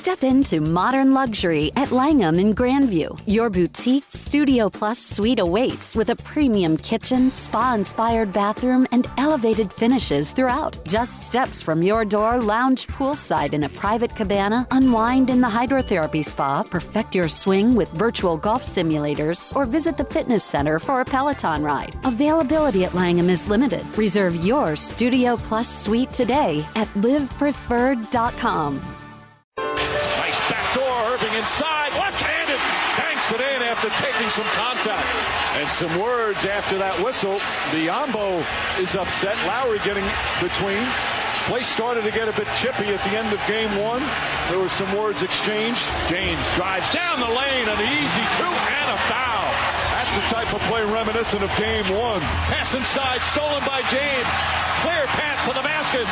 Step into modern luxury at Langham in Grandview. Your boutique Studio Plus suite awaits with a premium kitchen, spa-inspired bathroom, and elevated finishes throughout. Just steps from your door, lounge poolside in a private cabana, unwind in the hydrotherapy spa, perfect your swing with virtual golf simulators, or visit the fitness center for a Peloton ride. Availability at Langham is limited. Reserve your Studio Plus suite today at livepreferred.com. Irving inside, left-handed, banks it in after taking some contact. And some words after that whistle. Biyombo is upset. Lowry getting between. Play started to get a bit chippy at the end of game one. There were some words exchanged. James drives down the lane, an easy two and a foul. That's the type of play reminiscent of game one. Pass inside, stolen by James. Clear path to the basket.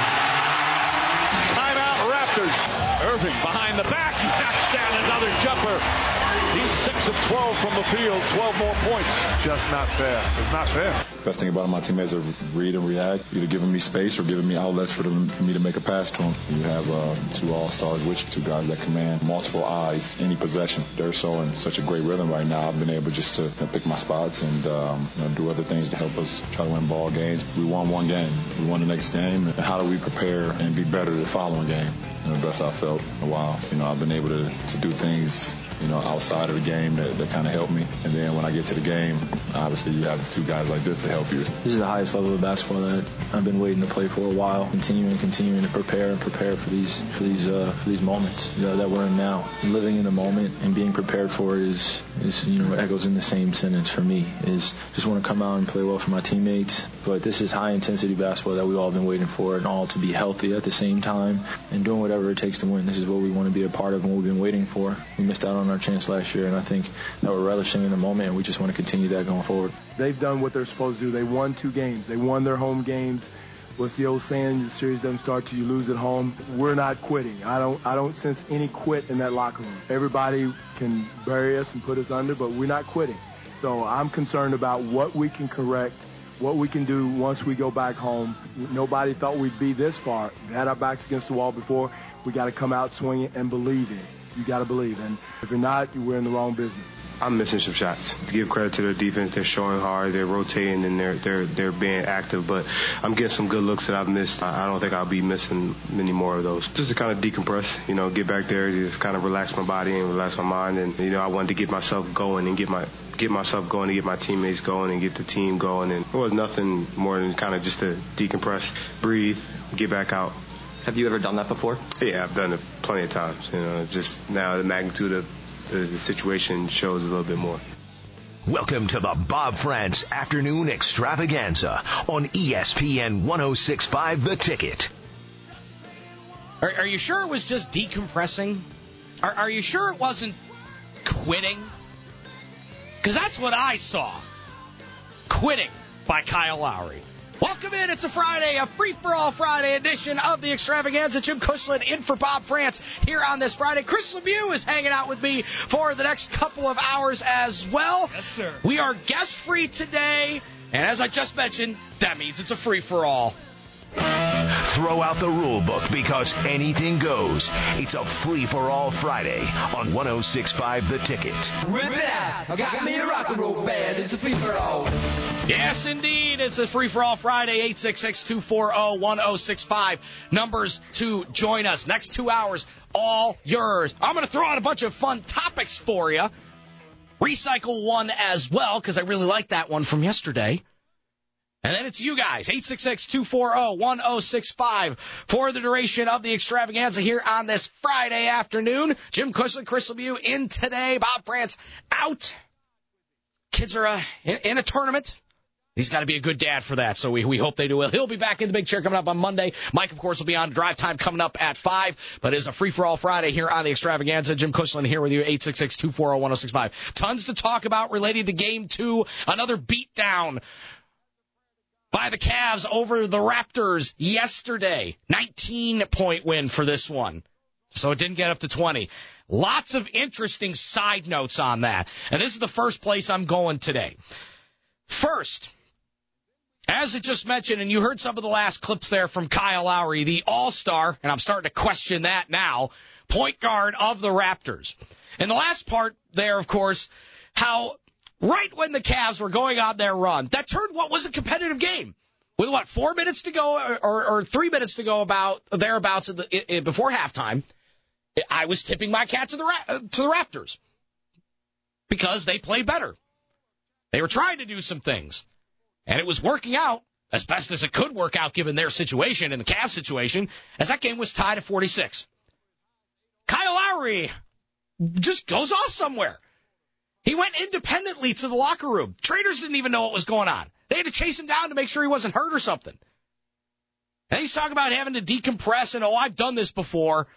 Timeout Raptors. Irving behind the back, knocks down another jumper. He's 6 of 12 from the field, 12 more points. Just not fair. It's not fair. Best thing about my teammates is read and react, either giving me space or giving me outlets for me to make a pass to them. You have two all-stars, which two guys that command multiple eyes, any possession. They're showing such a great rhythm right now. I've been able just to pick my spots and do other things to help us try to win ball games. We won one game. We won the next game. And how do we prepare and be better the following game? The best I've felt in a while. I've been able to do things outside of the game that kind of help me. And then when I get to the game, obviously you have two guys like this to help you. This is the highest level of basketball that I've been waiting to play for a while. Continuing to prepare for these moments that we're in now. Living in the moment and being prepared for it is echoes in the same sentence for me. Is just want to come out and play well for my teammates. But this is high intensity basketball that we've all been waiting for, and all to be healthy at the same time and doing whatever it takes to win. This is what we want to be a part of and what we've been waiting for. We missed out on our chance last year, and I think that we're relishing in the moment, and we just want to continue that going forward. They've done what they're supposed to do. They won 2 games. They won their home games. What's the old saying? The series doesn't start till you lose at home. We're not quitting. I don't sense any quit in that locker room. Everybody can bury us and put us under, but we're not quitting. So I'm concerned about what we can correct, what we can do once we go back home. Nobody thought we'd be this far. We had our backs against the wall before. We got to come out swinging and believe it. You got to believe. And if you're not, we're in the wrong business. I'm missing some shots. To give credit to their defense, they're showing hard, they're rotating, and they're being active. But I'm getting some good looks that I've missed. I don't think I'll be missing many more of those. Just to kind of decompress, get back there, just kind of relax my body and relax my mind. And I wanted to get myself going and get myself going, to get my teammates going and get the team going. And there was nothing more than kind of just to decompress, breathe, get back out. Have you ever done that before? Yeah, I've done it plenty of times. Just now the magnitude of the situation shows a little bit more. Welcome to the Bob France Afternoon Extravaganza on ESPN 106.5 The Ticket. Are you sure it was just decompressing? Are you sure it wasn't quitting? Because that's what I saw. Quitting by Kyle Lowry. Welcome in. It's a Friday, a free-for-all Friday edition of the Extravaganza. Jim Cushlan in for Bob France here on this Friday. Chris Lemieux is hanging out with me for the next couple of hours as well. Yes, sir. We are guest-free today, and as I just mentioned, that means it's a free-for-all. Throw out the rule book because anything goes. It's a free-for-all Friday on 106.5 The Ticket. Rip it out. I got me a rock and roll band. It's a free-for-all. Yes, indeed. It's a free-for-all Friday, 866-240-1065. Numbers to join us. Next 2 hours, all yours. I'm going to throw out a bunch of fun topics for you. Recycle one as well, because I really like that one from yesterday. And then it's you guys, 866-240-1065 for the duration of the Extravaganza here on this Friday afternoon. Jim Cushlan, Chris Lemieux in today. Bob France out. Kids are in a tournament. He's got to be a good dad for that, so we hope they do well. He'll be back in the big chair coming up on Monday. Mike, of course, will be on drive time coming up at 5, but it's a free-for-all Friday here on the Extravaganza. Jim Cushlan here with you, 866-240-1065. Tons to talk about related to Game 2, another beatdown by the Cavs over the Raptors yesterday. 19-point win for this one, so it didn't get up to 20. Lots of interesting side notes on that, and this is the first place I'm going today. First, as I just mentioned, and you heard some of the last clips there from Kyle Lowry, the all-star, and I'm starting to question that now, point guard of the Raptors. And the last part there, of course, how right when the Cavs were going on their run, that turned what was a competitive game. With, 4 minutes to go or 3 minutes to go thereabouts before halftime, I was tipping my cap to the Raptors because they played better. They were trying to do some things, and it was working out as best as it could work out given their situation and the Cavs situation, as that game was tied at 46. Kyle Lowry just goes off somewhere. He went independently to the locker room. Traders didn't even know what was going on. They had to chase him down to make sure he wasn't hurt or something. And he's talking about having to decompress and, I've done this before.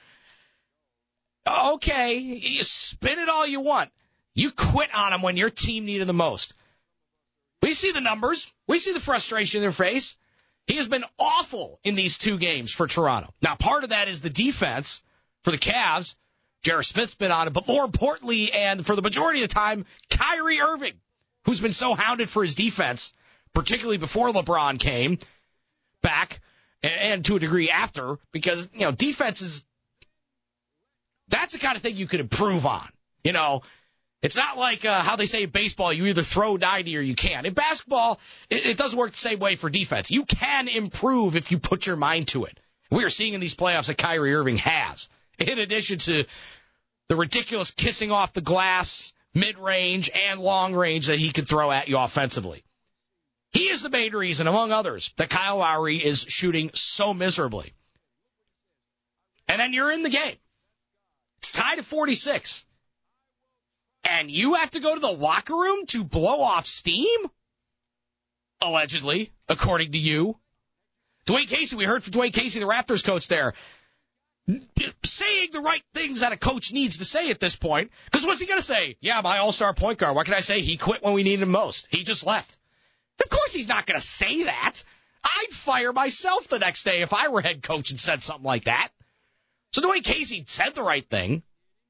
Okay, you spin it all you want. You quit on him when your team needed the most. We see the numbers. We see the frustration in their face. He has been awful in these 2 games for Toronto. Now, part of that is the defense for the Cavs. J.R. Smith's been on it, but more importantly, and for the majority of the time, Kyrie Irving, who's been so hounded for his defense, particularly before LeBron came back, and to a degree after, because, defense is, that's the kind of thing you could improve on. It's not like how they say in baseball, you either throw 90 or you can't. In basketball, it doesn't work the same way for defense. You can improve if you put your mind to it. We are seeing in these playoffs that Kyrie Irving has. In addition to the ridiculous kissing off the glass, mid-range, and long range that he can throw at you offensively. He is the main reason, among others, that Kyle Lowry is shooting so miserably. And then you're in the game. It's tied at 46. And you have to go to the locker room to blow off steam? Allegedly, according to you. Dwayne Casey, we heard from Dwayne Casey, the Raptors coach there, saying the right things that a coach needs to say at this point. Because what's he going to say? Yeah, my all-star point guard. What can I say? He quit when we needed him most. He just left. Of course he's not going to say that. I'd fire myself the next day if I were head coach and said something like that. So Dwayne Casey said the right thing.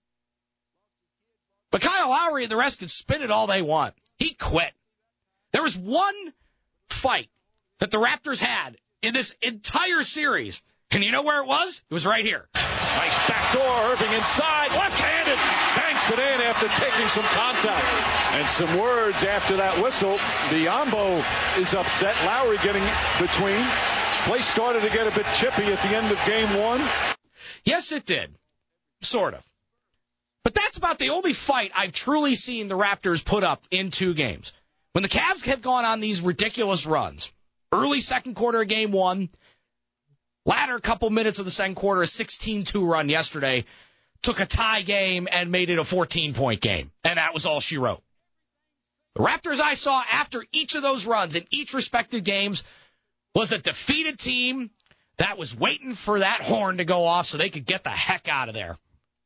But Kyle Lowry and the rest can spin it all they want. He quit. There was one fight that the Raptors had in this entire series. And you know where it was? It was right here. Nice backdoor, Irving inside, left-handed, banks it in after taking some contact. And some words after that whistle. Biyombo is upset. Lowry getting between. Play started to get a bit chippy at the end of game 1. Yes, it did. Sort of. But that's about the only fight I've truly seen the Raptors put up in 2 games. When the Cavs have gone on these ridiculous runs, early second quarter of game 1, latter couple minutes of the second quarter, a 16-2 run yesterday, took a tie game and made it a 14-point game. And that was all she wrote. The Raptors I saw after each of those runs in each respective games was a defeated team that was waiting for that horn to go off so they could get the heck out of there.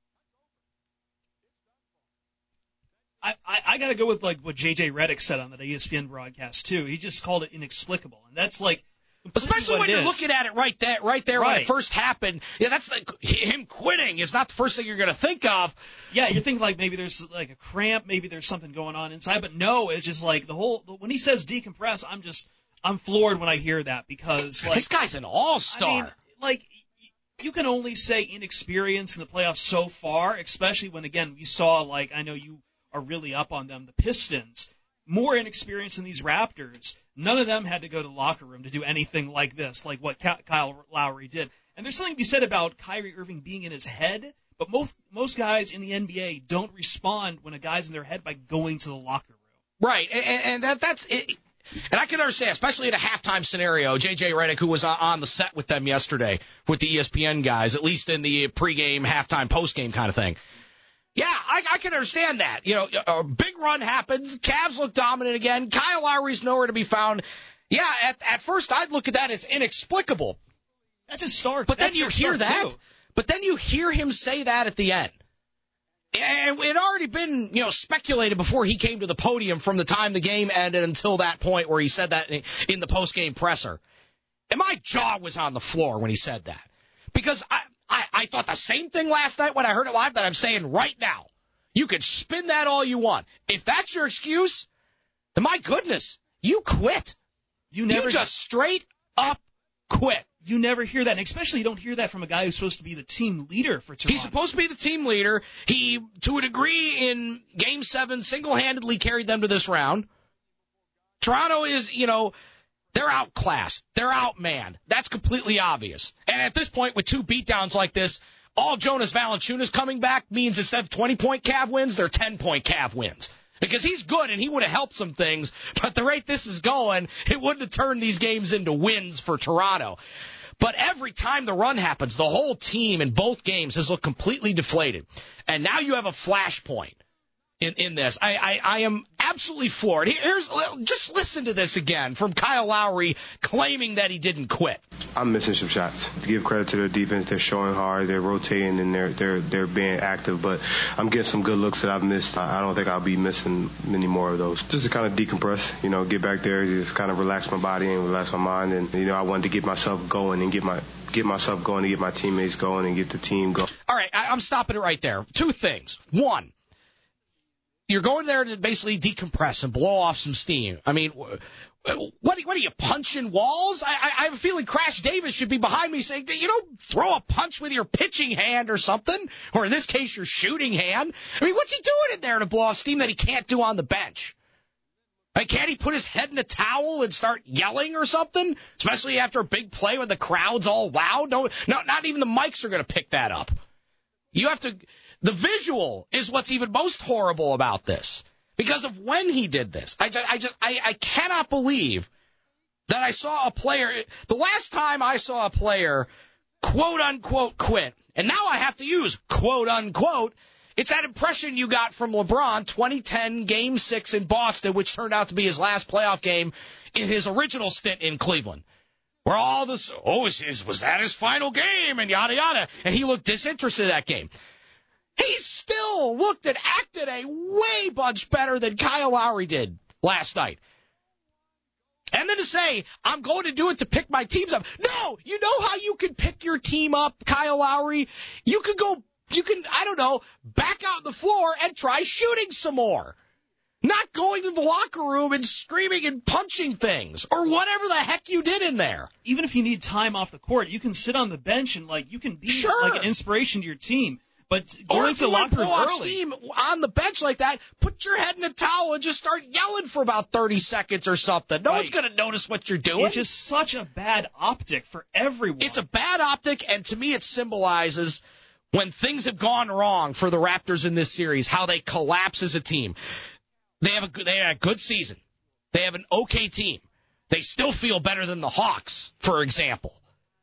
I got to go with what J.J. Redick said on that ESPN broadcast, too. He just called it inexplicable. And that's especially when you're looking at it right there when it first happened. Yeah, that's him quitting is not the first thing you're going to think of. Yeah, you're thinking maybe there's a cramp, maybe there's something going on inside. But no, it's just when he says decompress, I'm floored when I hear that because this guy's an all-star. I mean, you can only say inexperience in the playoffs so far, especially when, again, we saw, I know you are really up on them, the Pistons, more inexperienced than these Raptors. None of them had to go to the locker room to do anything like this, like what Kyle Lowry did. And there's something to be said about Kyrie Irving being in his head, but most guys in the NBA don't respond when a guy's in their head by going to the locker room. Right, and that's it. And I can understand, especially in a halftime scenario, J.J. Redick, who was on the set with them yesterday with the ESPN guys, at least in the pregame, halftime, postgame kind of thing. Yeah, I can understand that. A big run happens. Cavs look dominant again. Kyle Lowry's nowhere to be found. Yeah, at first I'd look at that as inexplicable. That's a start. But then you hear that. Too. But then you hear him say that at the end. And it had already been, speculated before he came to the podium from the time the game ended until that point where he said that in the postgame presser. And my jaw was on the floor when he said that. Because I thought the same thing last night when I heard it live that I'm saying right now. You can spin that all you want. If that's your excuse, then my goodness, you quit. You just straight up quit. You never hear that, and especially you don't hear that from a guy who's supposed to be the team leader for Toronto. He's supposed to be the team leader. He, to a degree, in Game 7, single-handedly carried them to this round. Toronto is, they're outclassed. They're outmanned. That's completely obvious. And at this point, with 2 beatdowns like this, all Jonas Valanciunas coming back means instead of 20-point Cav wins, they're 10-point Cav wins. Because he's good and he would have helped some things, but the rate this is going, it wouldn't have turned these games into wins for Toronto. But every time the run happens, the whole team in both games has looked completely deflated. And now you have a flashpoint in this. I am absolutely floored. Just listen to this again from Kyle Lowry claiming that he didn't quit. I'm missing some shots. To give credit to their defense, they're showing hard, they're rotating, and they're being active. But I'm getting some good looks that I've missed. I don't think I'll be missing many more of those. Just to kind of decompress, get back there, just kind of relax my body and relax my mind. And I wanted to get myself going and get myself going, to get my teammates going, and get the team going. All right, I'm stopping it right there. 2 things. 1. You're going there to basically decompress and blow off some steam. I mean, what are you, punching walls? I have a feeling Crash Davis should be behind me saying, throw a punch with your pitching hand or something, or in this case, your shooting hand. I mean, what's he doing in there to blow off steam that he can't do on the bench? Like, can't he put his head in a towel and start yelling or something? Especially after a big play when the crowd's all loud? No, not even the mics are going to pick that up. You have to... The visual is what's even most horrible about this. Because of when he did this. I cannot believe that I saw a player. The last time I saw a player quote unquote quit, and now I have to use quote unquote, it's that impression you got from LeBron 2010 Game 6 in Boston, which turned out to be his last playoff game in his original stint in Cleveland. Where all this, was that his final game, and yada yada, and he looked disinterested in that game. He still looked and acted a way much better than Kyle Lowry did last night. And then to say, I'm going to do it to pick my teams up. No, you know how you can pick your team up, Kyle Lowry? You can, back out on the floor and try shooting some more. Not going to the locker room and screaming and punching things or whatever the heck you did in there. Even if you need time off the court, you can sit on the bench and, you can be like an inspiration to your team. But going to the locker room early. Steam on the bench like that, put your head in a towel and just start yelling for about 30 seconds or something. No one's going to notice what you're doing. It's just such a bad optic for everyone. It's a bad optic, and to me it symbolizes when things have gone wrong for the Raptors in this series, how they collapse as a team. They had a good season. They have an okay team. They still feel better than the Hawks, for example.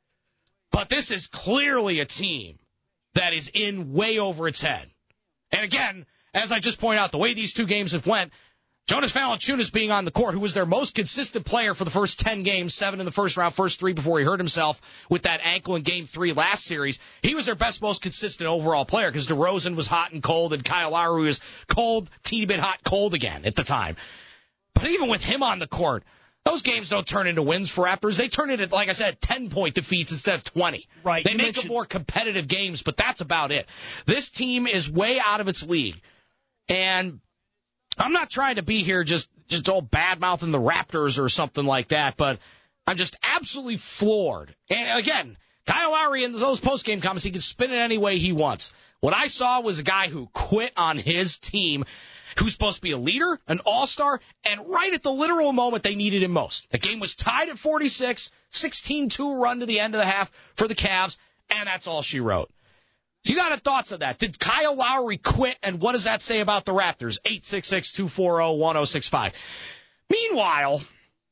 But this is clearly a team that is in way over its head. And again, as I just pointed out, the way these 2 games have went, Jonas Valanciunas being on the court, who was their most consistent player for the first 10 games, 7 in the first round, first 3 before he hurt himself with that ankle in Game 3 last series. He was their best, most consistent overall player because DeRozan was hot and cold and Kyle Lowry was cold, teeny bit hot, cold again at the time. But even with him on the court, those games don't turn into wins for Raptors. They turn into, like I said, 10-point defeats instead of 20. Right. They make them more competitive games, but that's about it. This team is way out of its league. And I'm not trying to be here just all bad-mouthing the Raptors or something like that, but I'm just absolutely floored. And again, Kyle Lowry in those post-game comments, he can spin it any way he wants. What I saw was a guy who quit on his team, who's supposed to be a leader, an all-star, and right at the literal moment they needed him most. The game was tied at 46, 16-2 run to the end of the half for the Cavs, and that's all she wrote. So you got any thoughts on that? Did Kyle Lowry quit, and what does that say about the Raptors? 866-240-1065. Meanwhile,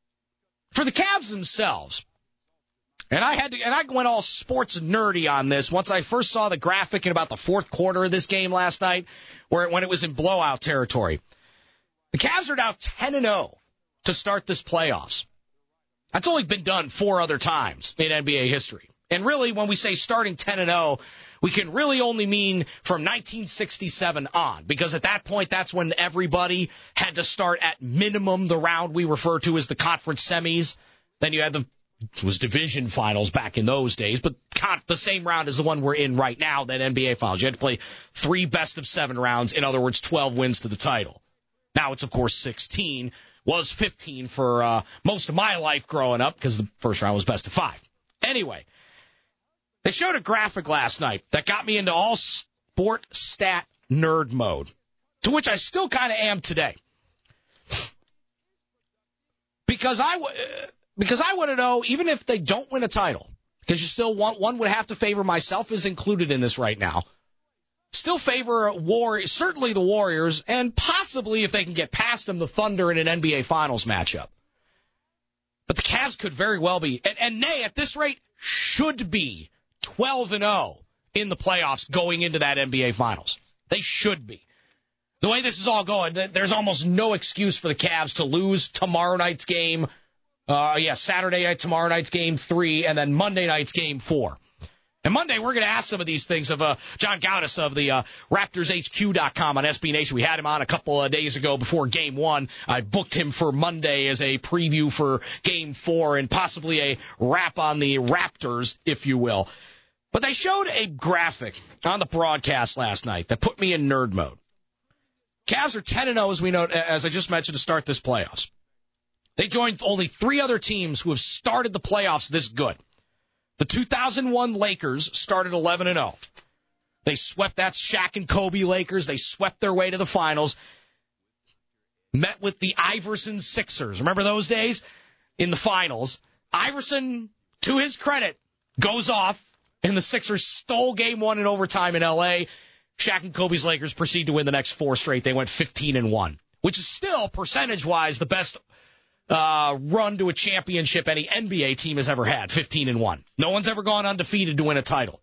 for the Cavs themselves, and I went all sports nerdy on this once I first saw the graphic in about the fourth quarter of this game last night, when it was in blowout territory. The Cavs are now 10-0 to start this playoffs. That's only been done 4 other times in NBA history. And really, when we say starting 10-0, we can really only mean from 1967 on, because at that point, that's when everybody had to start at minimum the round we refer to as the conference semis. Then you had it was division finals back in those days, but the same round as the one we're in right now, that NBA finals. You had to play 3 best-of-7 rounds, in other words, 12 wins to the title. Now it's, of course, 16, was 15 for most of my life growing up, because the first round was best-of-5. Anyway, they showed a graphic last night that got me into all sport stat nerd mode, to which I still kind of am today. Because I want to know, even if they don't win a title, because you still want, one would have to favor, myself is included in this right now, still favor certainly the Warriors, and possibly, if they can get past them, the Thunder in an NBA Finals matchup. But the Cavs could very well be, and nay, at this rate, should be 12-0 in the playoffs going into that NBA Finals. They should be. The way this is all going, there's almost no excuse for the Cavs to lose tomorrow night's game. Saturday night, tomorrow night's game 3, and then Monday night's game 4. And Monday, we're going to ask some of these things of John Gaudis of the RaptorsHQ.com on SB Nation. We had him on a couple of days ago before Game 1. I booked him for Monday as a preview for Game 4 and possibly a wrap on the Raptors, if you will. But they showed a graphic on the broadcast last night that put me in nerd mode. Cavs are 10-0, as we know, as I just mentioned, to start this playoffs. They joined only 3 other teams who have started the playoffs this good. The 2001 Lakers started 11-0. They swept that Shaq and Kobe Lakers. They swept their way to the finals. Met with the Iverson Sixers. Remember those days? In the finals. Iverson, to his credit, goes off, and the Sixers stole Game 1 in overtime in L.A., Shaq and Kobe's Lakers proceed to win the next 4 straight. They went 15-1, which is still, percentage-wise, the best run to a championship any NBA team has ever had, 15-1. No one's ever gone undefeated to win a title.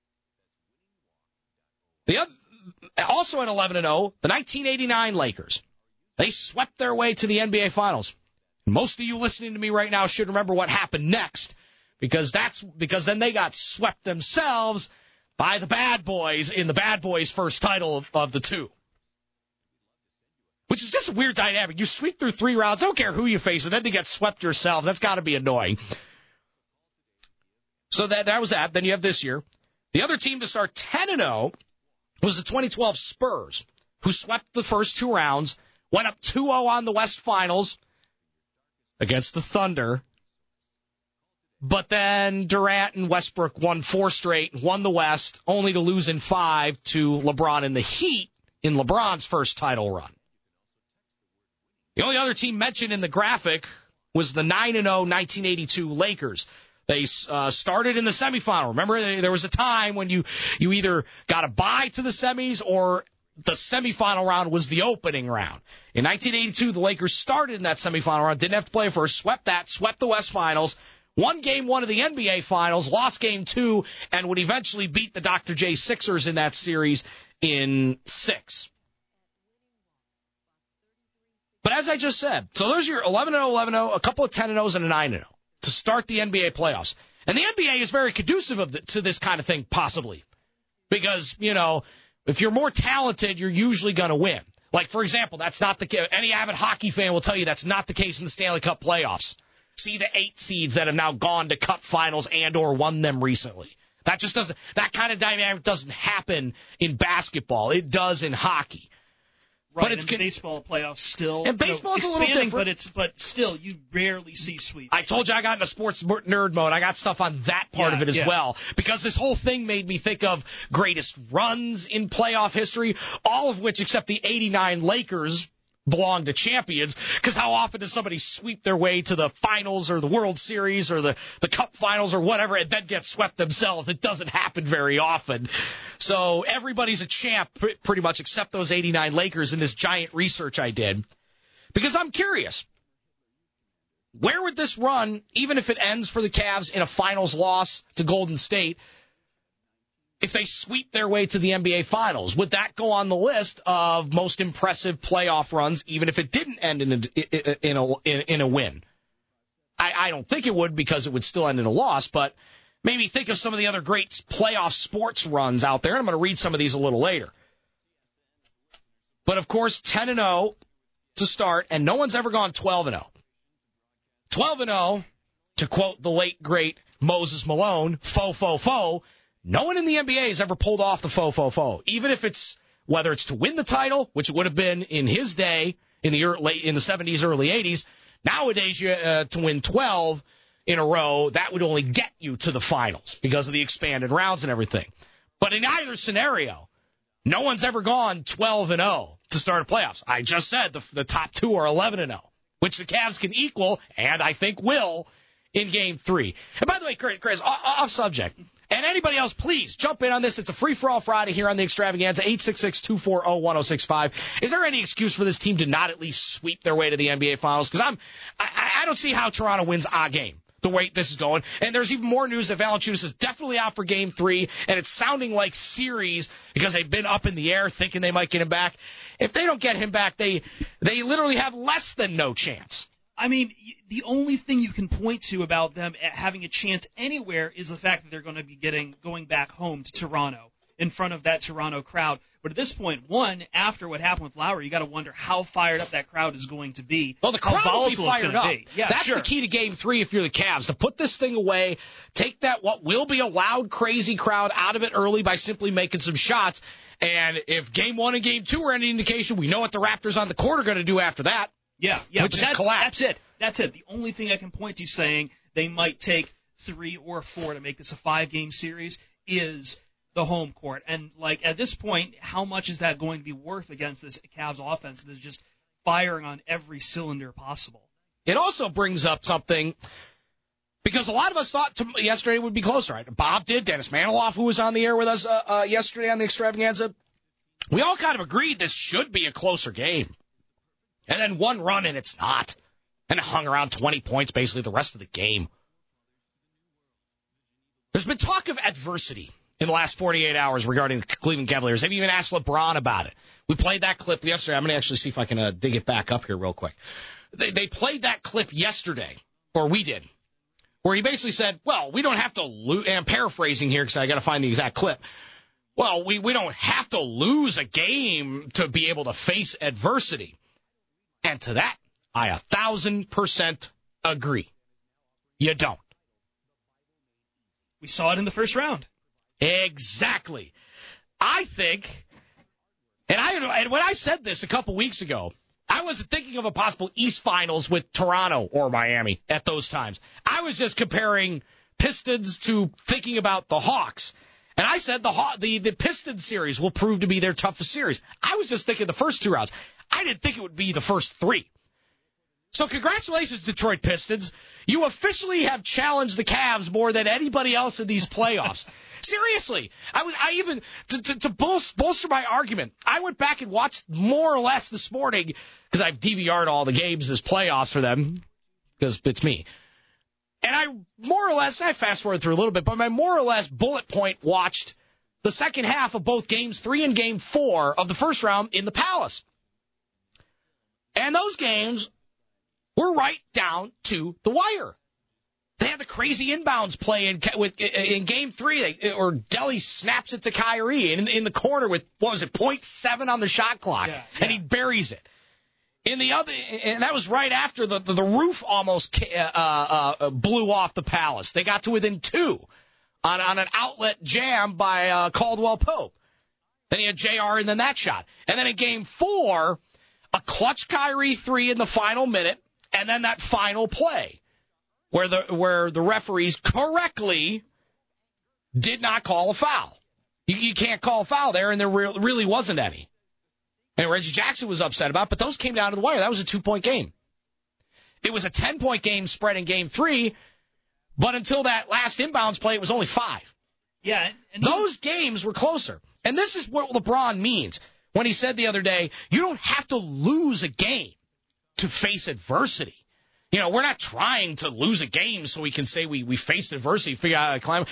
Also at 11-0, the 1989 Lakers. They swept their way to the NBA Finals. Most of you listening to me right now should remember what happened next, because then they got swept themselves by the Bad Boys in the Bad Boys' first title of the 2. Which is just a weird dynamic. You sweep through 3 rounds, I don't care who you face, and then to get swept yourself, that's got to be annoying. So that was that. Then you have this year. The other team to start 10-0 was the 2012 Spurs, who swept the first 2 rounds, went up 2-0 on the West Finals against the Thunder. But then Durant and Westbrook won 4 straight, won the West, only to lose in 5 to LeBron and the Heat in LeBron's first title run. The only other team mentioned in the graphic was the 9-0 1982 Lakers. They started in the semifinal. Remember, there was a time when you either got a bye to the semis or the semifinal round was the opening round. In 1982, the Lakers started in that semifinal round, didn't have to play first, swept the West Finals, won Game 1 of the NBA Finals, lost Game 2, and would eventually beat the Dr. J Sixers in that series in 6. But as I just said, so those are your 11-0, 11-0, a couple of 10-0s, and a 9-0 to start the NBA playoffs. And the NBA is very conducive to this kind of thing, possibly. Because, if you're more talented, you're usually going to win. Like, for example, that's not the case. Any avid hockey fan will tell you that's not the case in the Stanley Cup playoffs. See the 8 seeds that have now gone to Cup finals and or won them recently. That kind of dynamic doesn't happen in basketball. It does in hockey. Right, but it's in baseball playoffs still. And baseball's a little different. But still, you rarely see sweeps. I told you I got into sports nerd mode. I got stuff on that part of it as well. Because this whole thing made me think of greatest runs in playoff history, all of which, except the 89 Lakers, belong to champions. Because how often does somebody sweep their way to the finals or the World Series or the Cup finals or whatever and then get swept themselves? It doesn't happen very often. So everybody's a champ pretty much except those 89 Lakers in this giant research I did. Because I'm curious. Where would this run, even if it ends for the Cavs in a finals loss to Golden State, if they sweep their way to the NBA Finals? Would that go on the list of most impressive playoff runs, even if it didn't end in a win? I don't think it would, because it would still end in a loss, but maybe think of some of the other great playoff sports runs out there, and I'm going to read some of these a little later. But, of course, 10-0 to start, and no one's ever gone 12-0. 12-0, to quote the late, great Moses Malone, faux, faux, faux, no one in the NBA has ever pulled off the faux, faux, faux. Even if it's, whether it's to win the title, which it would have been in his day, in the 70s, early 80s, nowadays to win 12, in a row, that would only get you to the finals because of the expanded rounds and everything. But in either scenario, no one's ever gone 12-0 to start a playoffs. I just said the top two are 11-0, which the Cavs can equal, and I think will, in Game 3. And by the way, Chris, off subject, and anybody else, please jump in on this. It's a free-for-all Friday here on the Extravaganza, 866-240-1065. Is there any excuse for this team to not at least sweep their way to the NBA Finals? Because I don't see how Toronto wins a game the way this is going. And there's even more news that Valanciunas is definitely out for Game 3, and it's sounding like series because they've been up in the air thinking they might get him back. If they don't get him back, they literally have less than no chance. I mean, the only thing you can point to about them having a chance anywhere is the fact that they're going to be going back home to Toronto in front of that Toronto crowd. But at this point, after what happened with Lowry, you got to wonder how fired up that crowd is going to be. Well, the crowd will be fired up. Yeah, that's the key to Game 3 if you're the Cavs, to put this thing away, take that what will be a loud, crazy crowd out of it early by simply making some shots. And if Game 1 and Game 2 are any indication, we know what the Raptors on the court are going to do after that. Yeah, which is collapse. That's it. The only thing I can point to saying they might take 3 or 4 to make this a 5-game series is the home court. And, like, at this point, how much is that going to be worth against this Cavs offense that is just firing on every cylinder possible? It also brings up something, because a lot of us thought yesterday would be closer. Right? Bob did. Dennis Maniloff, who was on the air with us yesterday on the Extravaganza, we all kind of agreed this should be a closer game. And then one run, and it's not. And it hung around 20 points basically the rest of the game. There's been talk of adversity in the last 48 hours regarding the Cleveland Cavaliers. They've even asked LeBron about it. We played that clip yesterday. I'm going to actually see if I can dig it back up here real quick. They played that clip yesterday, or we did, where he basically said, well, we don't have to lose. And I'm paraphrasing here because I got to find the exact clip. Well, we don't have to lose a game to be able to face adversity. And to that, I 1,000% agree. You don't. We saw it in the first round. Exactly. I think, and when I said this a couple weeks ago, I wasn't thinking of a possible East Finals with Toronto or Miami at those times. I was just comparing Pistons to thinking about the Hawks. And I said the Pistons series will prove to be their toughest series. I was just thinking the first 2 rounds. I didn't think it would be the first 3. So congratulations, Detroit Pistons. You officially have challenged the Cavs more than anybody else in these playoffs. Seriously. I even, to bolster my argument, I went back and watched more or less this morning, because I've DVR'd all the games this playoffs for them, because it's me. And I fast forward through a little bit, but I more or less bullet point watched the second half of both Games 3 and Game 4 of the first round in the Palace. And those games were right down to the wire. They had the crazy inbounds play in Game 3, Delly snaps it to Kyrie in the corner with, 0.7 on the shot clock, and he buries it. And that was right after the roof almost blew off the Palace. They got to within 2 on an outlet jam by Caldwell Pope. Then he had JR and then that shot. And then in Game 4, a clutch Kyrie 3 in the final minute, and then that final play where the referees correctly did not call a foul. You can't call a foul there, and there really wasn't any. And Reggie Jackson was upset about it, but those came down to the wire. That was a 2-point game. It was a 10-point game spread in Game 3, but until that last inbounds play, it was only 5. Yeah. And those games were closer. And this is what LeBron means when he said the other day, you don't have to lose a game to face adversity. We're not trying to lose a game so we can say we faced adversity, figure out how to climb.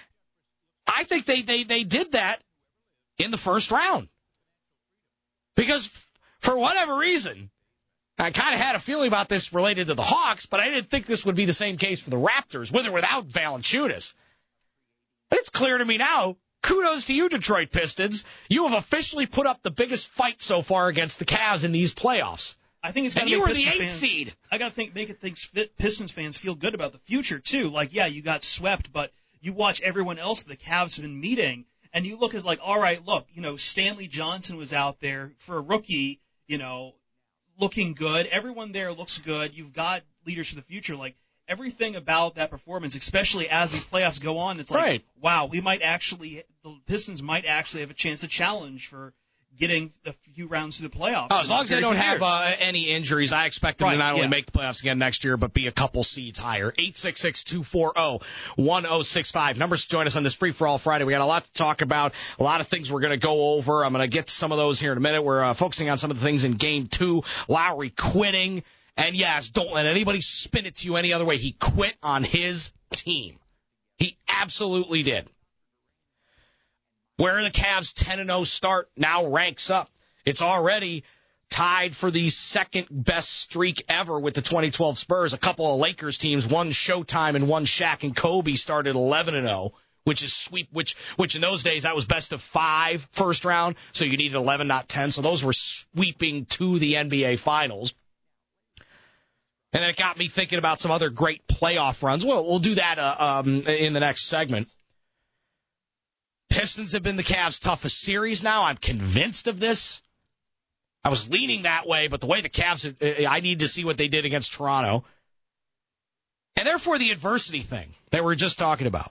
I think they did that in the first round. Because for whatever reason, I kind of had a feeling about this related to the Hawks, but I didn't think this would be the same case for the Raptors, with or without Valanciunas. But it's clear to me now. Kudos to you, Detroit Pistons. You have officially put up the biggest fight so far against the Cavs in these playoffs. I think it's going to make you were the 8th fans, seed. I got to make Pistons fans feel good about the future too. Like, yeah, you got swept, but you watch everyone else the Cavs have been meeting, and you look as like, all right, look, Stanley Johnson was out there for a rookie, looking good. Everyone there looks good. You've got leaders for the future. Like, everything about that performance, especially as these playoffs go on, it's like, wow, the Pistons might actually have a chance to challenge for getting a few rounds to the playoffs. As long as they don't have any injuries, I expect them to not only make the playoffs again next year, but be a couple seeds higher. 866-240-1065. Numbers to join us on this Free-for-All Friday. We got a lot to talk about, a lot of things we're going to go over. I'm going to get to some of those here in a minute. We're focusing on some of the things in Game 2. Lowry quitting. And, yes, don't let anybody spin it to you any other way. He quit on his team. He absolutely did. Where the Cavs' 10-0 start now ranks up. It's already tied for the second-best streak ever with the 2012 Spurs. A couple of Lakers teams, one Showtime and one Shaq and Kobe, started 11-0, which is sweep. Which in those days, that was best of 5 first round, so you needed 11, not 10. So those were sweeping to the NBA Finals. And then it got me thinking about some other great playoff runs. Well, we'll do that in the next segment. Pistons have been the Cavs' toughest series now. I'm convinced of this. I was leaning that way, but the way the Cavs, I need to see what they did against Toronto. And therefore, the adversity thing that we were just talking about.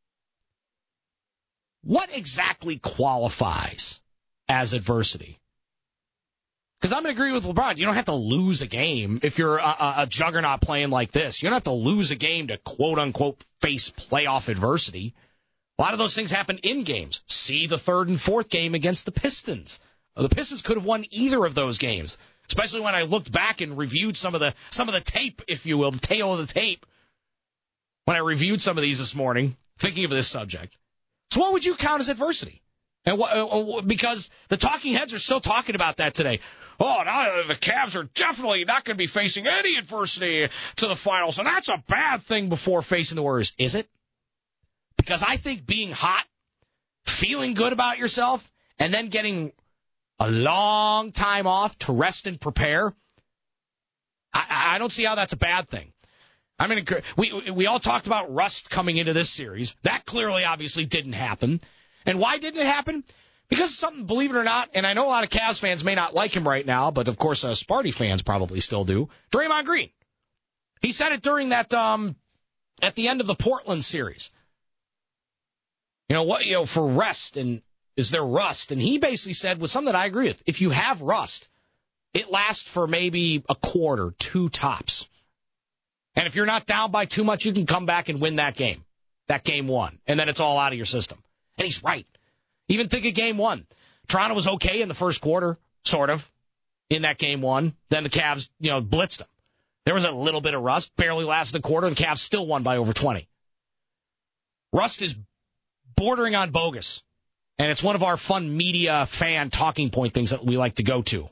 What exactly qualifies as adversity? Because I'm going to agree with LeBron. You don't have to lose a game if you're a juggernaut playing like this. You don't have to lose a game to, quote-unquote, face playoff adversity. A lot of those things happen in games. See the third and fourth game against the Pistons. The Pistons could have won either of those games, especially when I looked back and reviewed some of the tape, if you will, the tail of the tape, when I reviewed some of these this morning, thinking of this subject. So what would you count as adversity? And because the talking heads are still talking about that today. Oh, now the Cavs are definitely not going to be facing any adversity to the finals, and that's a bad thing before facing the Warriors. Is it? Because I think being hot, feeling good about yourself, and then getting a long time off to rest and prepare, I don't see how that's a bad thing. I mean, we all talked about rust coming into this series. That clearly, obviously, didn't happen. And why didn't it happen? Because of something, believe it or not, and I know a lot of Cavs fans may not like him right now, but of course Sparty fans probably still do. Draymond Green. He said it during that, at the end of the Portland series. For rest, and is there rust? And he basically said, with something that I agree with, if you have rust, it lasts for maybe a quarter, 2 tops. And if you're not down by too much, you can come back and win that game 1, and then it's all out of your system. And he's right. Even think of game 1. Toronto was okay in the first quarter, sort of, in that game 1. Then the Cavs, blitzed them. There was a little bit of rust, barely lasted a quarter. The Cavs still won by over 20. Rust is bordering on bogus. And it's one of our fun media fan talking point things that we like to go to.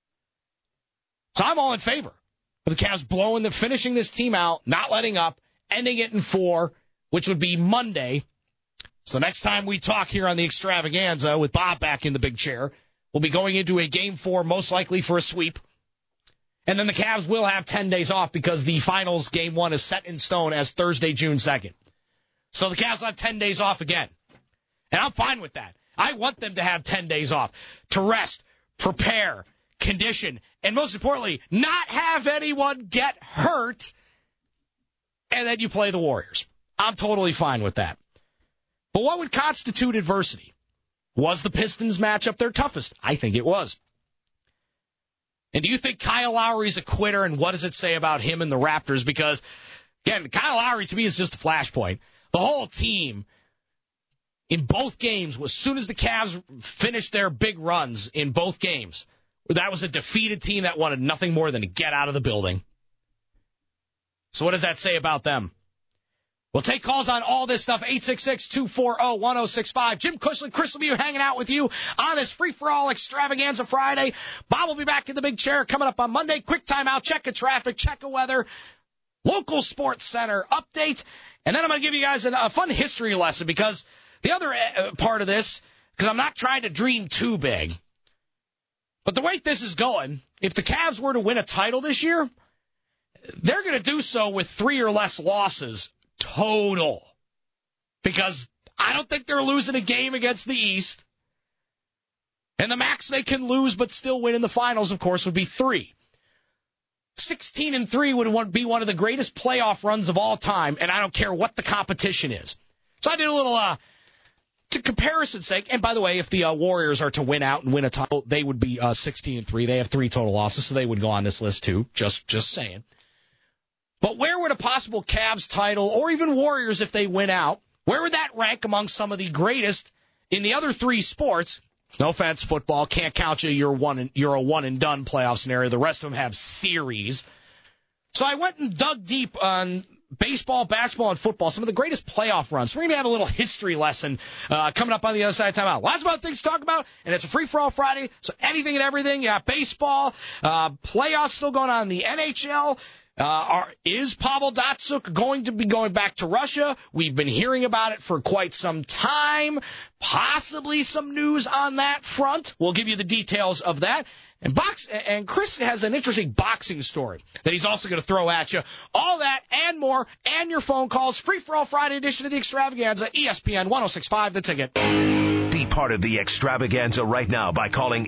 So I'm all in favor of the Cavs finishing this team out, not letting up, ending it in 4, which would be Monday. So next time we talk here on the Extravaganza with Bob back in the big chair, we'll be going into a Game 4, most likely for a sweep. And then the Cavs will have 10 days off because the finals Game 1 is set in stone as Thursday, June 2nd. So the Cavs will have 10 days off again. And I'm fine with that. I want them to have 10 days off to rest, prepare, condition, and most importantly, not have anyone get hurt, and then you play the Warriors. I'm totally fine with that. But what would constitute adversity? Was the Pistons matchup their toughest? I think it was. And do you think Kyle Lowry's a quitter, and what does it say about him and the Raptors? Because, again, Kyle Lowry to me is just a flashpoint. The whole team in both games, as soon as the Cavs finished their big runs in both games, that was a defeated team that wanted nothing more than to get out of the building. So what does that say about them? We'll take calls on all this stuff, 866-240-1065. Jim Cushling, Chris Lemieux hanging out with you on this free-for-all Extravaganza Friday. Bob will be back in the big chair coming up on Monday. Quick timeout, check of traffic, check of weather, local sports center update. And then I'm going to give you guys a fun history lesson because the other part of this, because I'm not trying to dream too big, but the way this is going, if the Cavs were to win a title this year, they're going to do so with 3 or less losses total, because I don't think they're losing a game against the East, and the max they can lose but still win in the finals, of course, would be 3. 16-3 would be one of the greatest playoff runs of all time, and I don't care what the competition is. So I did a little, to comparison's sake, and by the way, if the Warriors are to win out and win a title, they would be 16-3. They have 3 total losses, so they would go on this list too. Just saying. But where would a possible Cavs title, or even Warriors if they win out, where would that rank among some of the greatest in the other 3 sports? No offense, football, can't count you. You're a one and done playoff scenario. The rest of them have series. So I went and dug deep on baseball, basketball, and football, some of the greatest playoff runs. We're going to have a little history lesson coming up on the other side of timeout. Lots of other things to talk about, and it's a free-for-all Friday, so anything and everything. Yeah, baseball, playoffs still going on in the NHL. Is Pavel Datsyuk going to be going back to Russia? We've been hearing about it for quite some time. Possibly some news on that front. We'll give you the details of that. And Chris has an interesting boxing story that he's also going to throw at you. All that and more, and your phone calls. Free for all Friday edition of the Extravaganza, ESPN 106.5 The Ticket. Be part of the Extravaganza right now by calling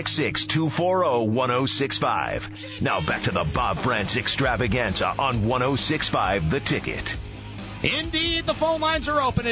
866-240-1065. Now back to the Bob France Extravaganza on 106.5 The Ticket. Indeed, the phone lines are open at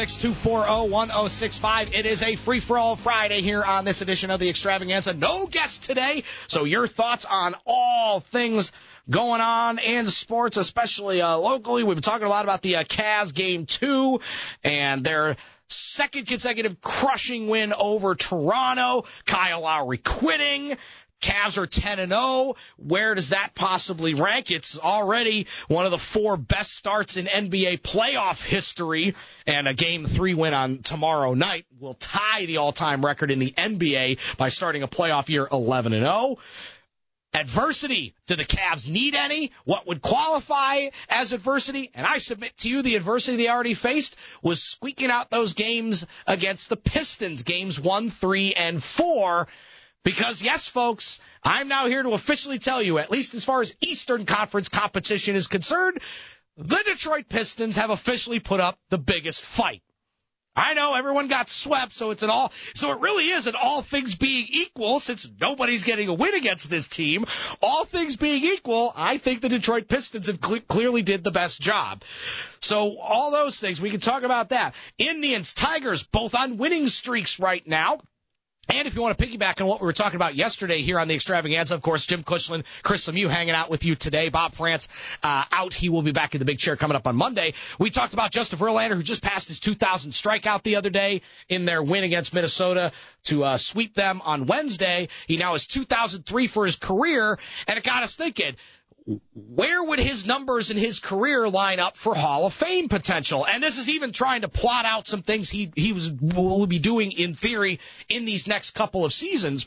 866-240-1065. It is a free-for-all Friday here on this edition of the Extravaganza. No guest today, so your thoughts on all things going on in sports, especially locally. We've been talking a lot about the Cavs Game 2 and their second consecutive crushing win over Toronto. Kyle Lowry quitting. Cavs are 10-0. Where does that possibly rank? It's already one of the 4 best starts in NBA playoff history, and a Game 3 win on tomorrow night will tie the all-time record in the NBA by starting a playoff year 11-0. Adversity. Do the Cavs need any? What would qualify as adversity? And I submit to you the adversity they already faced was squeaking out those games against the Pistons, games 1, 3, and 4. Because, yes, folks, I'm now here to officially tell you, at least as far as Eastern Conference competition is concerned, the Detroit Pistons have officially put up the biggest fight. I know everyone got swept, so it really is an all things being equal, since nobody's getting a win against this team. All things being equal, I think the Detroit Pistons have clearly did the best job. So all those things, we can talk about that. Indians, Tigers, both on winning streaks right now. And if you want to piggyback on what we were talking about yesterday here on the Extravaganza, of course, Jim Cushlan, Chris Lemieux hanging out with you today. Bob France out. He will be back in the big chair coming up on Monday. We talked about Justin Verlander, who just passed his 2,000th strikeout the other day in their win against Minnesota to sweep them on Wednesday. He now has 2,003 for his career, and it got us thinking, where would his numbers in his career line up for Hall of Fame potential? And this is even trying to plot out some things he will be doing in theory in these next couple of seasons.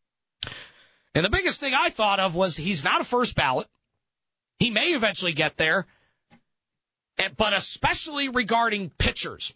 And the biggest thing I thought of was he's not a first ballot. He may eventually get there, but especially regarding pitchers,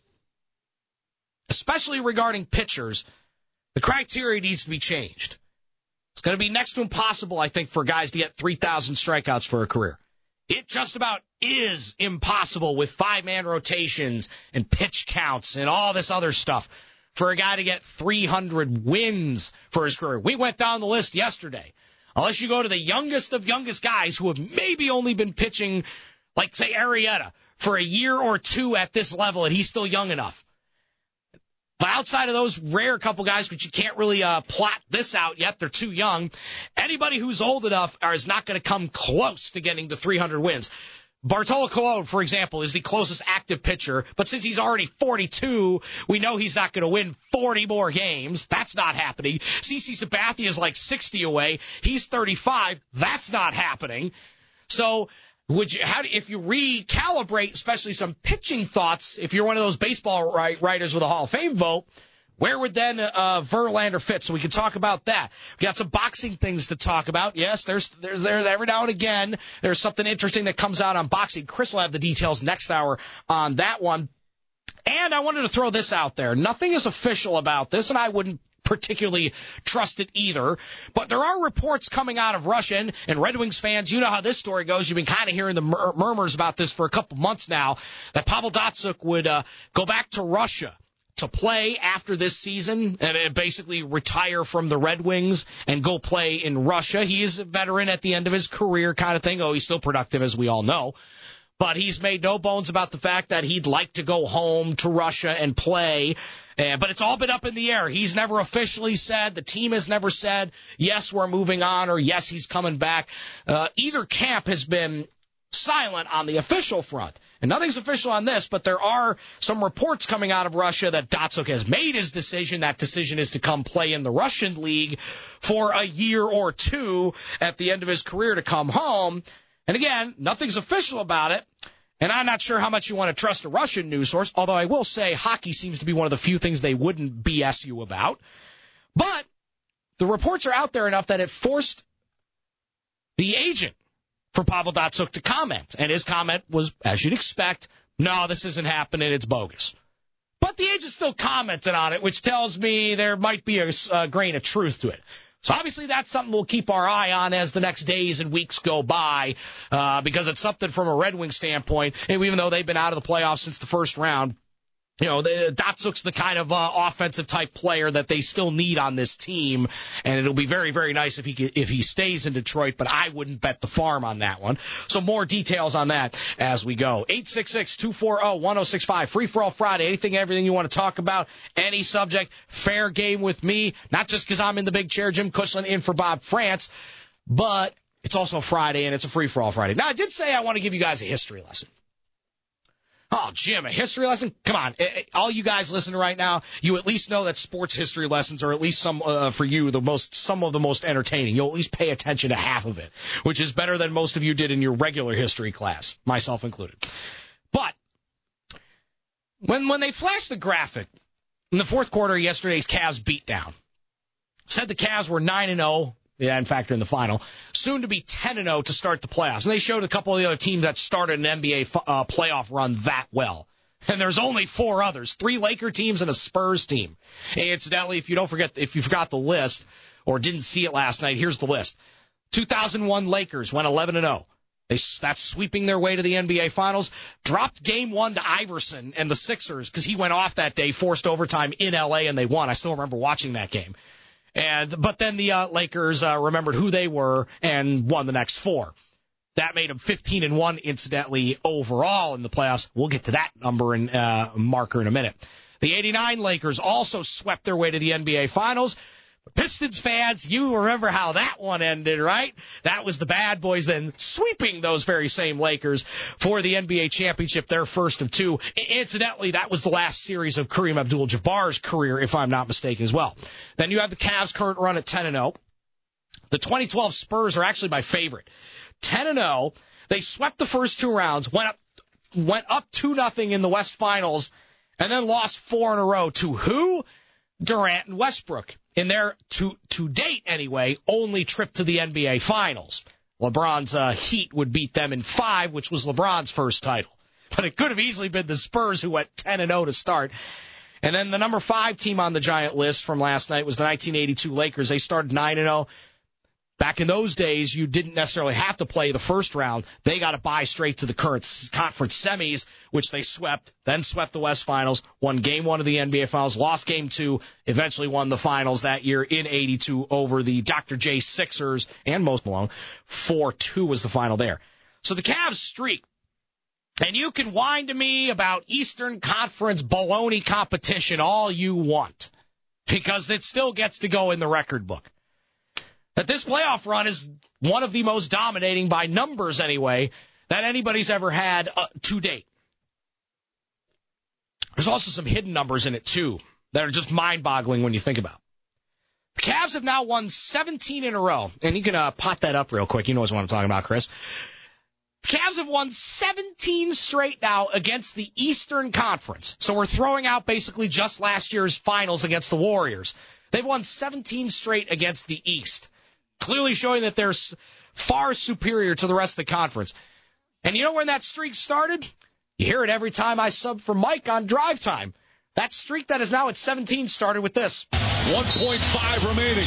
the criteria needs to be changed. It's going to be next to impossible, I think, for guys to get 3,000 strikeouts for a career. It just about is impossible with 5-man rotations and pitch counts and all this other stuff for a guy to get 300 wins for his career. We went down the list yesterday. Unless you go to the youngest of youngest guys who have maybe only been pitching, like, say, Arrieta for a year or 2 at this level, and he's still young enough. But outside of those rare couple guys, but you can't really plot this out yet, they're too young, anybody who's old enough is not going to come close to getting to 300 wins. Bartolo Colon, for example, is the closest active pitcher, but since he's already 42, we know he's not going to win 40 more games. That's not happening. CC Sabathia is like 60 away. He's 35. That's not happening. So if you recalibrate, especially some pitching thoughts, if you're one of those baseball writers with a Hall of Fame vote, where would then Verlander fit? So we can talk about that. We got some boxing things to talk about. Yes, there's every now and again there's something interesting that comes out on boxing. Chris will have the details next hour on that one. And I wanted to throw this out there. Nothing is official about this, and I wouldn't particularly trust it either. But there are reports coming out of Russia, and Red Wings fans, you know how this story goes. You've been kind of hearing the murmurs about this for a couple months now, that Pavel Datsyuk would go back to Russia to play after this season and basically retire from the Red Wings and go play in Russia. He is a veteran at the end of his career kind of thing. Oh, he's still productive, as we all know. But he's made no bones about the fact that he'd like to go home to Russia and play. But it's all been up in the air. He's never officially said, the team has never said, yes, we're moving on, or yes, he's coming back. Either camp has been silent on the official front. And nothing's official on this, but there are some reports coming out of Russia that Datsyuk has made his decision. That decision is to come play in the Russian league for a year or two at the end of his career to come home. And again, nothing's official about it. And I'm not sure how much you want to trust a Russian news source, although I will say hockey seems to be one of the few things they wouldn't BS you about. But the reports are out there enough that it forced the agent for Pavel Datsyuk to comment. And his comment was, as you'd expect, no, this isn't happening, it's bogus. But the agent still commented on it, which tells me there might be a grain of truth to it. So obviously that's something we'll keep our eye on as the next days and weeks go by, because it's something from a Red Wing standpoint, and even though they've been out of the playoffs since the first round, you know, Datsyuk's the kind of offensive type player that they still need on this team, and it'll be very, very nice if he stays in Detroit, but I wouldn't bet the farm on that one. So more details on that as we go. 866-240-1065, Free for All Friday. Anything, everything you want to talk about, any subject, fair game with me, not just because I'm in the big chair, Jim Cushlan in for Bob France, but it's also Friday, and it's a Free for All Friday. Now, I did say I want to give you guys a history lesson. Oh, Jim, a history lesson? Come on. All you guys listening right now, you at least know that sports history lessons are at least some, for you, some of the most entertaining. You'll at least pay attention to half of it, which is better than most of you did in your regular history class, myself included. But when they flashed the graphic in the fourth quarter of yesterday's Cavs beatdown, said the Cavs were 9-0. Yeah, in fact, in the final, soon to be 10-0 to start the playoffs. And they showed a couple of the other teams that started an NBA playoff run that well. And there's only 4 others, 3 Laker teams and a Spurs team. And incidentally, if you forgot the list or didn't see it last night, here's the list. 2001 Lakers went 11-0. That's sweeping their way to the NBA Finals. Dropped Game 1 to Iverson and the Sixers because he went off that day, forced overtime in L.A., and they won. I still remember watching that game. But then the Lakers remembered who they were and won the next 4. That made them 15-1, incidentally, overall in the playoffs. We'll get to that number and marker in a minute. The 89 Lakers also swept their way to the NBA Finals. Pistons fans, you remember how that one ended, right? That was the bad boys then sweeping those very same Lakers for the NBA championship, their first of 2. Incidentally, that was the last series of Kareem Abdul-Jabbar's career, if I'm not mistaken, as well. Then you have the Cavs' current run at 10-0. The 2012 Spurs are actually my favorite. 10-0. They swept the first 2 rounds, went up 2-0 in the West Finals, and then lost 4 in a row to who? Durant and Westbrook. In their, to date anyway, only trip to the NBA Finals. LeBron's Heat would beat them in 5, which was LeBron's first title. But it could have easily been the Spurs, who went 10-0 to start. And then the number 5 team on the Giant list from last night was the 1982 Lakers. They started 9-0. Back in those days, you didn't necessarily have to play the first round. They got to bye straight to the current conference semis, which they swept, then swept the West Finals, won Game 1 of the NBA Finals, lost Game 2, eventually won the Finals that year in 82 over the Dr. J Sixers and Moses Malone. 4-2 was the final there. So the Cavs streak. And you can whine to me about Eastern Conference baloney competition all you want, because it still gets to go in the record book. That this playoff run is one of the most dominating, by numbers anyway, that anybody's ever had to date. There's also some hidden numbers in it, too, that are just mind-boggling when you think about it. The Cavs have now won 17 in a row. And you can pot that up real quick. You know what I'm talking about, Chris. The Cavs have won 17 straight now against the Eastern Conference. So we're throwing out basically just last year's finals against the Warriors. They've won 17 straight against the East, clearly showing that they're far superior to the rest of the conference. And you know when that streak started? You hear it every time I sub for Mike on Drive Time. That streak that is now at 17 started with this. 1.5 remaining.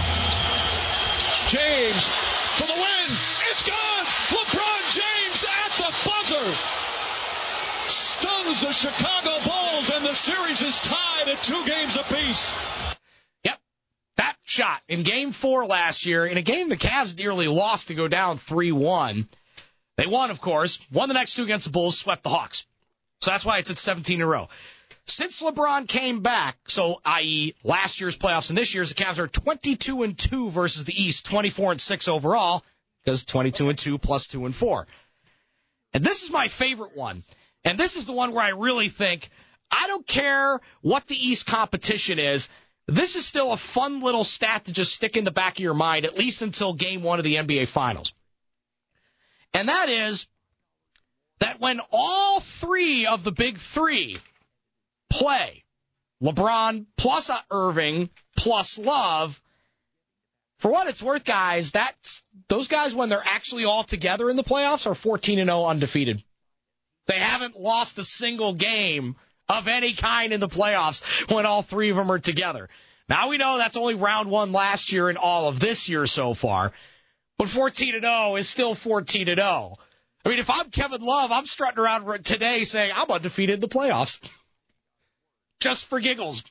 James for the win. It's gone. LeBron James at the buzzer. Stone runs the Chicago Bulls, and the series is tied at 2 games apiece. Yep, that shot in Game 4 last year, in a game the Cavs nearly lost to go down 3-1. They won, of course, won the next 2 against the Bulls, swept the Hawks. So that's why it's at 17 in a row. Since LeBron came back, so i.e. last year's playoffs and this year's, the Cavs are 22-2 versus the East, 24-6 overall, because 22-2 plus 2-4. And this is my favorite one. And this is the one where I really think, I don't care what the East competition is, this is still a fun little stat to just stick in the back of your mind, at least until Game 1 of the NBA Finals. And that is that when all 3 of the big 3 play, LeBron plus Irving plus Love, for what it's worth, guys, those guys, when they're actually all together in the playoffs, are 14-0 undefeated. They haven't lost a single game of any kind in the playoffs when all 3 of them are together. Now we know that's only round 1 last year and all of this year so far, but 14-0 is still 14-0. I mean, if I'm Kevin Love, I'm strutting around today saying I'm undefeated in the playoffs. Just for giggles.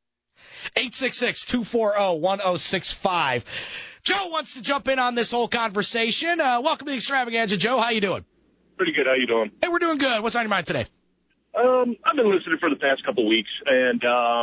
866-240-1065. Joe wants to jump in on this whole conversation. Welcome to the Extravaganza, Joe. How you doing? Pretty good. How you doing? Hey, we're doing good. What's on your mind today? I've been listening for the past couple weeks, and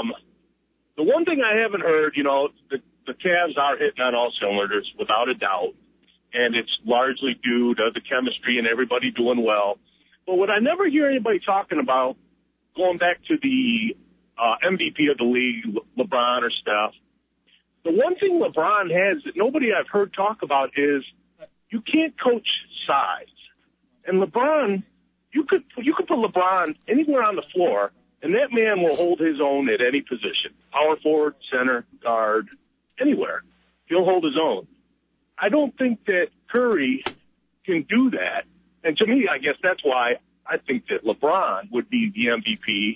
the one thing I haven't heard, the Cavs are hitting on all cylinders without a doubt, and it's largely due to the chemistry and everybody doing well. But what I never hear anybody talking about, going back to the MVP of the league, LeBron or Steph, the one thing LeBron has that nobody I've heard talk about is you can't coach size. And LeBron, you could put LeBron anywhere on the floor, and that man will hold his own at any position. Power forward, center, guard, anywhere. He'll hold his own. I don't think that Curry can do that. And to me, I guess that's why I think that LeBron would be the MVP,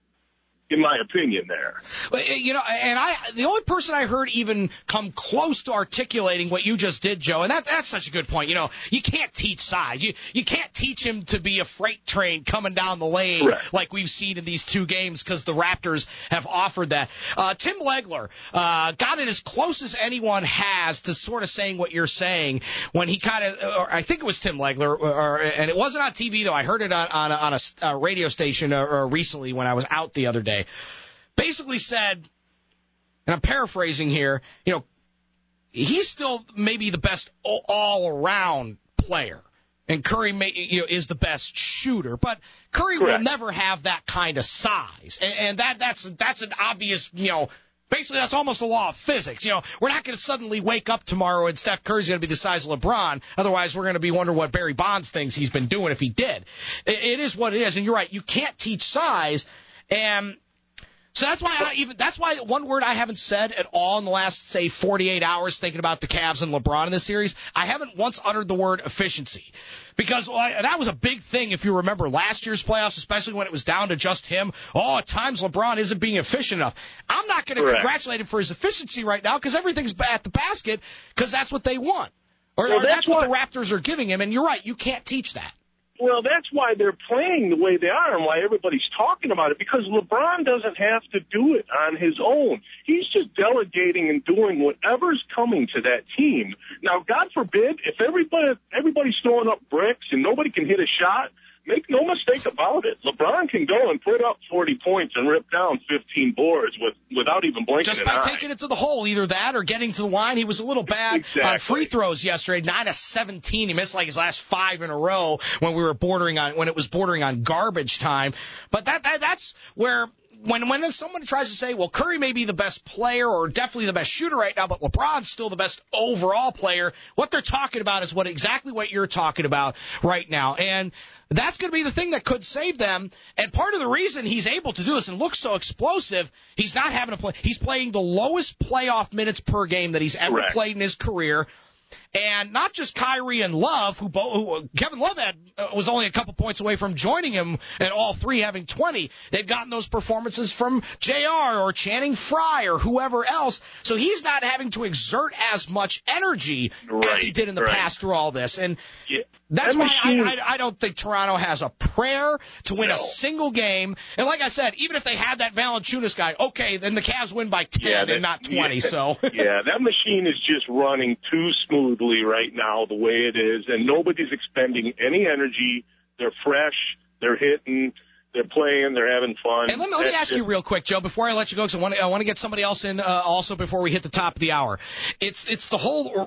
in my opinion, there. And the only person I heard even come close to articulating what you just did, Joe, and that's such a good point. You can't teach size. You can't teach him to be a freight train coming down the lane like we've seen in these 2 games because the Raptors have offered that. Tim Legler got it as close as anyone has to sort of saying what you're saying when he kind of, I think it was Tim Legler, and it wasn't on TV though. I heard it on a radio station recently when I was out the other day. Basically said, and I'm paraphrasing here, he's still maybe the best all-around player, and Curry is the best shooter, but Curry will never have that kind of size, and that's an obvious, basically that's almost a law of physics. We're not going to suddenly wake up tomorrow and Steph Curry's going to be the size of LeBron. Otherwise, we're going to be wondering what Barry Bonds thinks he's been doing if he did. It is what it is, and you're right. You can't teach size, and so that's why one word I haven't said at all in the last, say, 48 hours thinking about the Cavs and LeBron in this series. I haven't once uttered the word efficiency because that was a big thing if you remember last year's playoffs, especially when it was down to just him. Oh, at times LeBron isn't being efficient enough. I'm not going to congratulate him for his efficiency right now because everything's at the basket because that's what they want. Or that's what the Raptors are giving him, and you're right, you can't teach that. Well, that's why they're playing the way they are and why everybody's talking about it, because LeBron doesn't have to do it on his own. He's just delegating and doing whatever's coming to that team. Now, God forbid, if everybody's throwing up bricks and nobody can hit a shot, make no mistake about it. LeBron can go and put up 40 points and rip down 15 boards without even blinking an eye. Just by taking it to the hole, either that or getting to the line. He was a little bad on free throws yesterday, 9 of 17. He missed like his last 5 in a row when it was bordering on garbage time. But that's where when someone tries to say, well, Curry may be the best player or definitely the best shooter right now, but LeBron's still the best overall player, what they're talking about is exactly what you're talking about right now. And that's going to be the thing that could save them. And part of the reason he's able to do this and looks so explosive, he's not having to play. He's playing the lowest playoff minutes per game that he's ever played in his career. And not just Kyrie and Love, who Kevin Love was only a couple points away from joining him, and all three having 20. They've gotten those performances from JR or Channing Frye or whoever else. So he's not having to exert as much energy as he did in the past through all this. And that's why I don't think Toronto has a prayer to win a single game. And like I said, even if they had that Valanciunas guy, okay, then the Cavs win by 10 and not 20. So that machine is just running too smoothly right now the way it is, and nobody's expending any energy. They're fresh. They're hitting. They're playing. They're having fun. And let me ask you real quick, Joe, before I let you go, because I want to get somebody else in also before we hit the top of the hour. It's the whole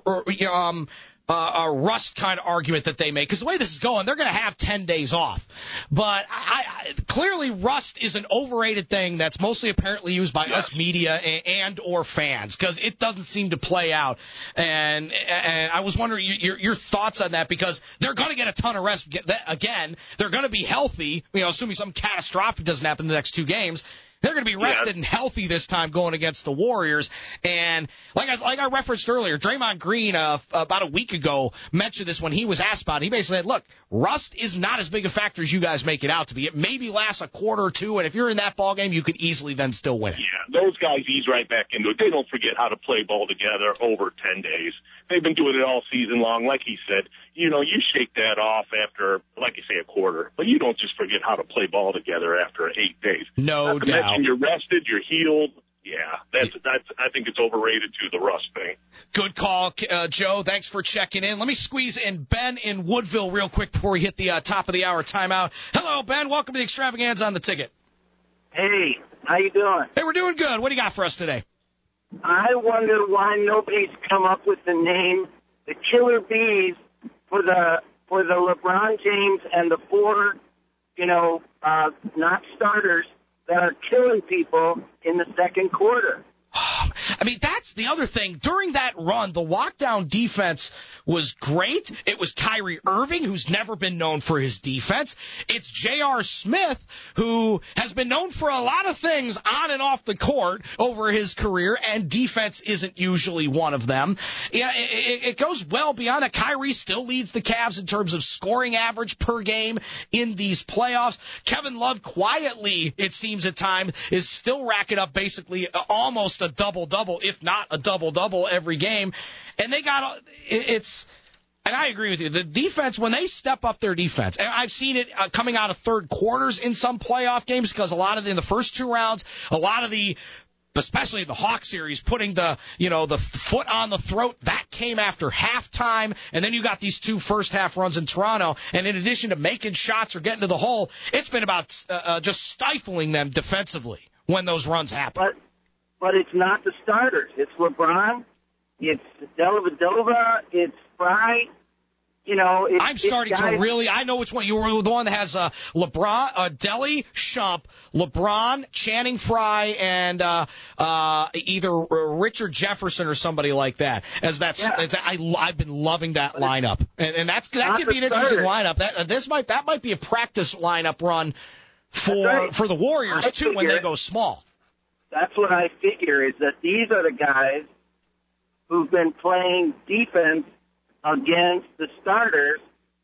rust kind of argument that they make, because the way this is going, they're going to have 10 days off. But clearly rust is an overrated thing that's mostly apparently used by us media and or fans, because it doesn't seem to play out. And I was wondering your thoughts on that, because they're going to get a ton of rest again. They're going to be healthy, assuming something catastrophic doesn't happen in the next two games. They're going to be rested and healthy this time going against the Warriors. And like I referenced earlier, Draymond Green about a week ago mentioned this when he was asked about it. He basically said, look, rust is not as big a factor as you guys make it out to be. It maybe lasts a quarter or two, and if you're in that ballgame, you can easily then still win it. Yeah, those guys ease right back into it. They don't forget how to play ball together over 10 days. They've been doing it all season long. Like he said, you shake that off after, like you say, a quarter. But you don't just forget how to play ball together after 8 days. No doubt. Mention you're rested, you're healed. Yeah, that's. I think it's overrated too, the rust thing. Good call, Joe. Thanks for checking in. Let me squeeze in Ben in Woodville real quick before we hit the top of the hour timeout. Hello, Ben. Welcome to the Extravaganza on the Ticket. Hey, how you doing? Hey, we're doing good. What do you got for us today? I wonder why nobody's come up with the name, the Killer Bees, for the LeBron James and the four, not starters that are killing people in the second quarter. I mean, that's the other thing. During that run, the lockdown defense was great. It was Kyrie Irving, who's never been known for his defense. It's J.R. Smith, who has been known for a lot of things on and off the court over his career, and defense isn't usually one of them. Yeah, it goes well beyond that. Kyrie still leads the Cavs in terms of scoring average per game in these playoffs. Kevin Love quietly, it seems at times, is still racking up basically almost a double-double, if not a double-double every game. And they got and I agree with you. The defense, when they step up their defense, and I've seen it coming out of third quarters in some playoff games, because a lot of in the first two rounds, especially in the Hawks series, putting the foot on the throat, that came after halftime. And then you got these two first half runs in Toronto. And in addition to making shots or getting to the hole, it's been about just stifling them defensively when those runs happen. But it's not the starters. It's LeBron. It's Dellavedova. It's Frye. I'm starting to really. I know which one. You were the one that has LeBron, Delly, Shump, LeBron, Channing Frye, and either Richard Jefferson or somebody like that. I've been loving that lineup, and that could be an interesting lineup. That might be a practice lineup run for the Warriors too when they go small. That's what I figure, is that these are the guys who've been playing defense against the starters,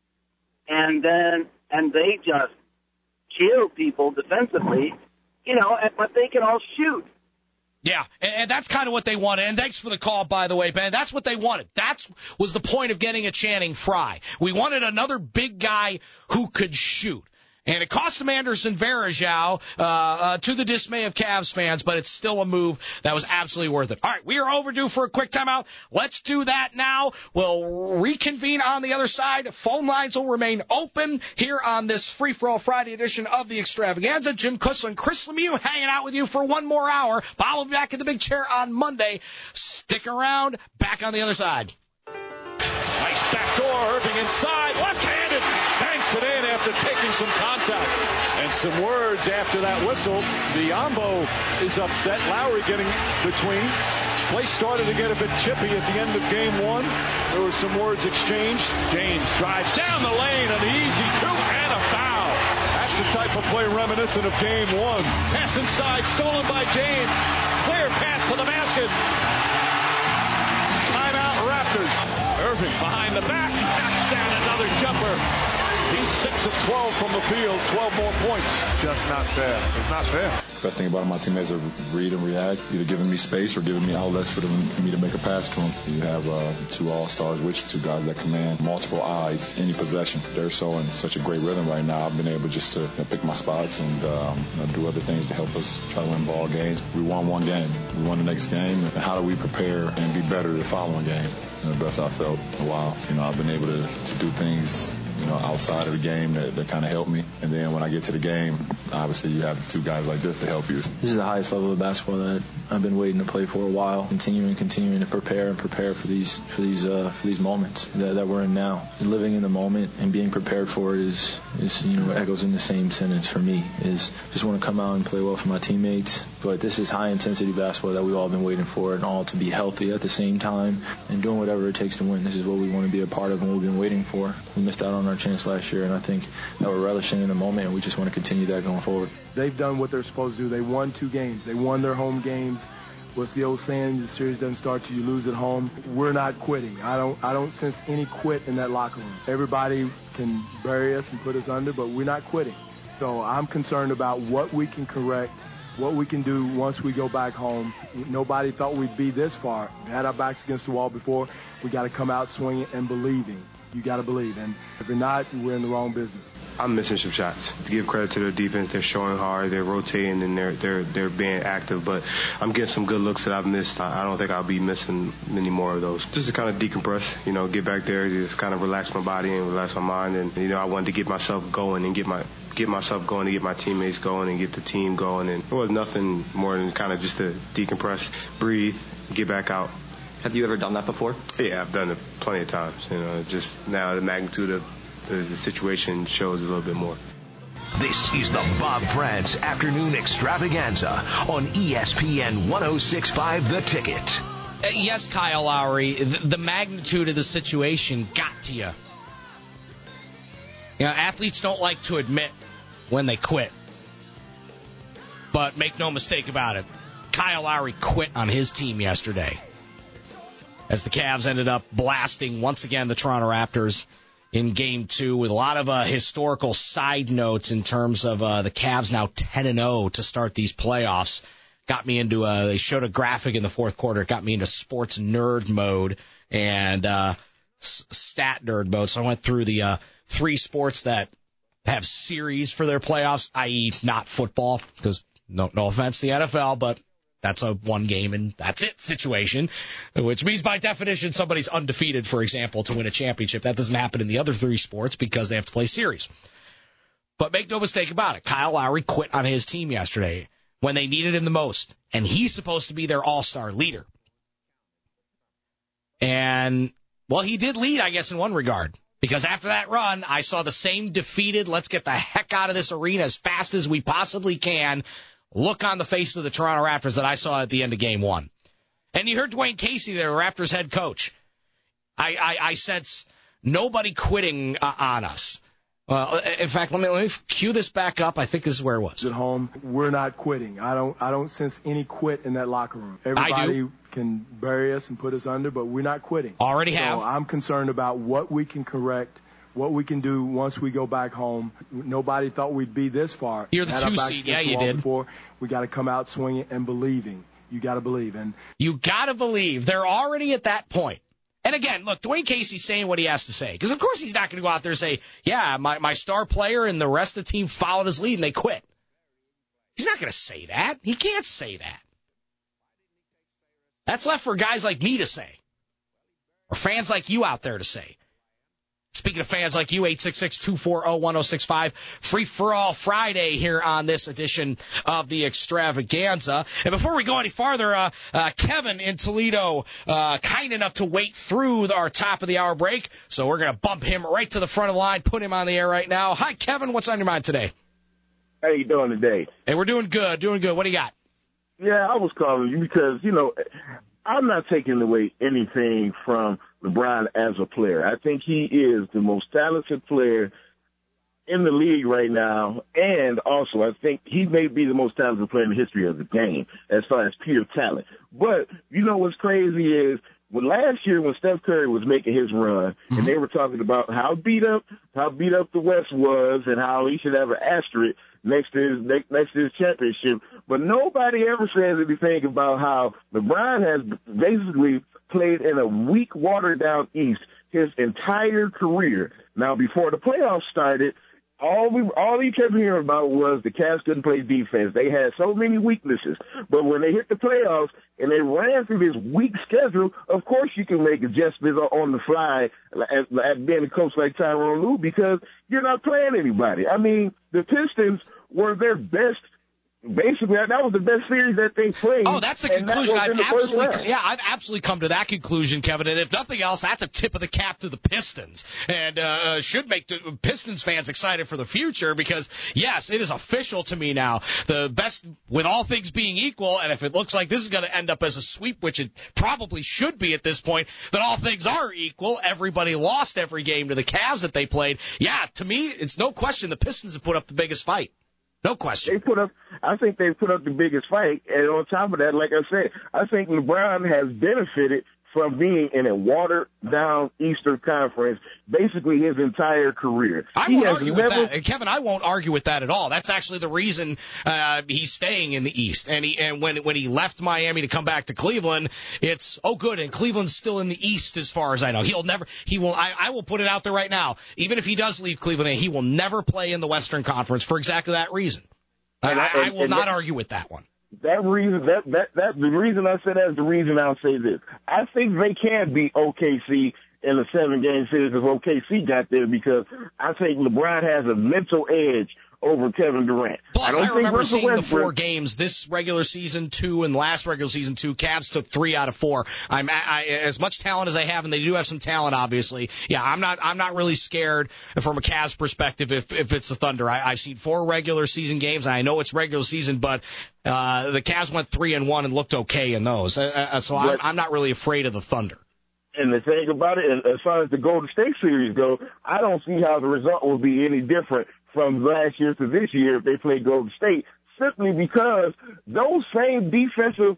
and they just kill people defensively, but they can all shoot. Yeah, and that's kind of what they wanted. And thanks for the call, by the way, Ben. That's what they wanted. That was the point of getting a Channing Frye. We wanted another big guy who could shoot. And it cost them Anderson Varejao, to the dismay of Cavs fans, but it's still a move that was absolutely worth it. All right, we are overdue for a quick timeout. Let's do that now. We'll reconvene on the other side. Phone lines will remain open here on this Free-for-All Friday edition of the Extravaganza. Jim Kussler and Chris Lemieux hanging out with you for one more hour. Bob will be back in the big chair on Monday. Stick around. Back on the other side. Nice backdoor. Irving inside. Left-handed. Banks it in after taking some contact. And some words after that whistle. Biyombo is upset. Lowry getting between. Play started to get a bit chippy at the end of game one. There were some words exchanged. James drives down the lane. An easy two and a foul. That's the type of play reminiscent of game one. Pass inside. Stolen by James. Clear path to the basket. Timeout Raptors. Irving Irving behind the back, knocks down another jumper. He's 6 of 12 from the field, 12 more points. Just not fair. It's not fair. The best thing about my teammates are read and react, either giving me space or giving me outlets for me to make a pass to them. You have 2 all-stars, which 2 guys that command multiple eyes, any possession. They're so in such a great rhythm right now. I've been able just to pick my spots and do other things to help us try to win ball games. We won one game. We won the next game. And how do we prepare and be better the following game? And the best I've felt in a while. I've been able to do things outside of the game that kind of help me. And then when I get to the game, obviously you have 2 guys like this to help you. This is the highest level of basketball that I've been waiting to play for a while. Continuing to prepare for these moments that we're in now. Living in the moment and being prepared for it is echoes in the same sentence for me. Is just want to come out and play well for my teammates. But this is high intensity basketball that we've all been waiting for, and all to be healthy at the same time and doing whatever it takes to win. This is what we want to be a part of and what we've been waiting for. We missed out on our chance last year, and I think that we're relishing in the moment, and we just want to continue that going forward. They've done what they're supposed to do. They won 2 games. They won their home games. What's the old saying? The series doesn't start till you lose at home. We're not quitting. I don't sense any quit in that locker room. Everybody can bury us and put us under, but we're not quitting. So I'm concerned about what we can correct, what we can do once we go back home. Nobody thought we'd be this far. We had our backs against the wall before. We got to come out swinging and believing. You got to believe. And if you're not, we're in the wrong business. I'm missing some shots. To give credit to their defense, they're showing hard, they're rotating, and they're being active. But I'm getting some good looks that I've missed. I don't think I'll be missing many more of those. Just to kind of decompress, get back there, just kind of relax my body and relax my mind. And I wanted to get myself going and get myself going, to get my teammates going and get the team going. And it was nothing more than kind of just to decompress, breathe, get back out. Have you ever done that before? Yeah, I've done it plenty of times. Just now the magnitude of the situation shows a little bit more. This is the Bob Prance Afternoon Extravaganza on ESPN 106.5 The Ticket. Yes, Kyle Lowry, the magnitude of the situation got to you. Athletes don't like to admit when they quit. But make no mistake about it, Kyle Lowry quit on his team yesterday, as the Cavs ended up blasting, once again, the Toronto Raptors in Game 2 with a lot of historical side notes in terms of the Cavs now 10-0 to start these playoffs. Got me into they showed a graphic in the fourth quarter. It got me into sports nerd mode and stat nerd mode. So I went through the 3 sports that have series for their playoffs, i.e. not football, because no offense to the NFL, but that's a one game and that's it situation, which means by definition somebody's undefeated, for example, to win a championship. That doesn't happen in the other 3 sports because they have to play series. But make no mistake about it, Kyle Lowry quit on his team yesterday when they needed him the most, and he's supposed to be their all-star leader. And, well, he did lead, I guess, in one regard. Because after that run, I saw the same defeated, let's get the heck out of this arena as fast as we possibly can look on the face of the Toronto Raptors that I saw at the end of Game 1. And you heard Dwayne Casey, their Raptors head coach. I sense nobody quitting on us. In fact, let me cue this back up. I think this is where it was. At home, we're not quitting. I don't sense any quit in that locker room. Everybody can bury us and put us under, but we're not quitting. Already have. So I'm concerned about what we can correct, what we can do once we go back home. Nobody thought we'd be this far. You're the 2 seed. Yeah, you did. Before. We got to come out swinging and believing. You got to believe. You got to believe. They're already at that point. And again, look, Dwayne Casey's saying what he has to say. Because, of course, he's not going to go out there and say, yeah, my star player and the rest of the team followed his lead and they quit. He's not going to say that. He can't say that. That's left for guys like me to say. Or fans like you out there to say. Speaking of fans like you, 866-240-1065, free-for-all Friday here on this edition of the Extravaganza. And before we go any farther, Kevin in Toledo, kind enough to wait through our top-of-the-hour break, so we're going to bump him right to the front of the line, put him on the air right now. Hi, Kevin. What's on your mind today? How you doing today? Hey, we're doing good, doing good. What do you got? Yeah, I was calling you because, I'm not taking away anything from LeBron as a player. I think he is the most talented player in the league right now, and also I think he may be the most talented player in the history of the game as far as pure talent. But what's crazy is Well, last year when Steph Curry was making his run, and they were talking about how beat up the West was, and how he should have an asterisk next to his championship, but nobody ever says anything about how LeBron has basically played in a weak, watered-down East his entire career. Now, before the playoffs started, all he kept hearing about was the Cavs couldn't play defense. They had so many weaknesses. But when they hit the playoffs and they ran through this weak schedule, of course you can make adjustments on the fly at being a coach like Tyronn Lue, because you're not playing anybody. I mean, the Pistons were their best. Basically, that was the best series that they played. Oh, that's the conclusion. I've absolutely come to that conclusion, Kevin. And if nothing else, that's a tip of the cap to the Pistons, and should make the Pistons fans excited for the future, because yes, it is official to me now. The best, with all things being equal, and if it looks like this is going to end up as a sweep, which it probably should be at this point, then all things are equal. Everybody lost every game to the Cavs that they played. Yeah, to me, it's no question the Pistons have put up the biggest fight. No question. I think they put up the biggest fight, and on top of that, like I said, I think LeBron has benefited from being in a watered-down Eastern Conference basically his entire career. I won't argue with that. Kevin, I won't argue with that at all. That's actually the reason he's staying in the East. And when he left Miami to come back to Cleveland, it's, oh, good, and Cleveland's still in the East as far as I know. I will put it out there right now, even if he does leave Cleveland, he will never play in the Western Conference for exactly that reason. I will not argue with that one. The reason I said that's the reason I'll say this. I think they can beat OKC in a 7-game series if OKC got there, because I think LeBron has a mental edge over Kevin Durant. Plus, I remember seeing the 4 games this regular season 2 and last regular season 2. Cavs took 3 out of 4. As much talent as I have, and they do have some talent, obviously. Yeah, I'm not really scared from a Cavs perspective if it's the Thunder. I've seen 4 regular season games, and I know it's regular season, but the Cavs went 3-1 and looked okay in those. So I'm not really afraid of the Thunder. And the thing about it, as far as the Golden State series go, I don't see how the result will be any different from last year to this year if they play Golden State, simply because those same defensive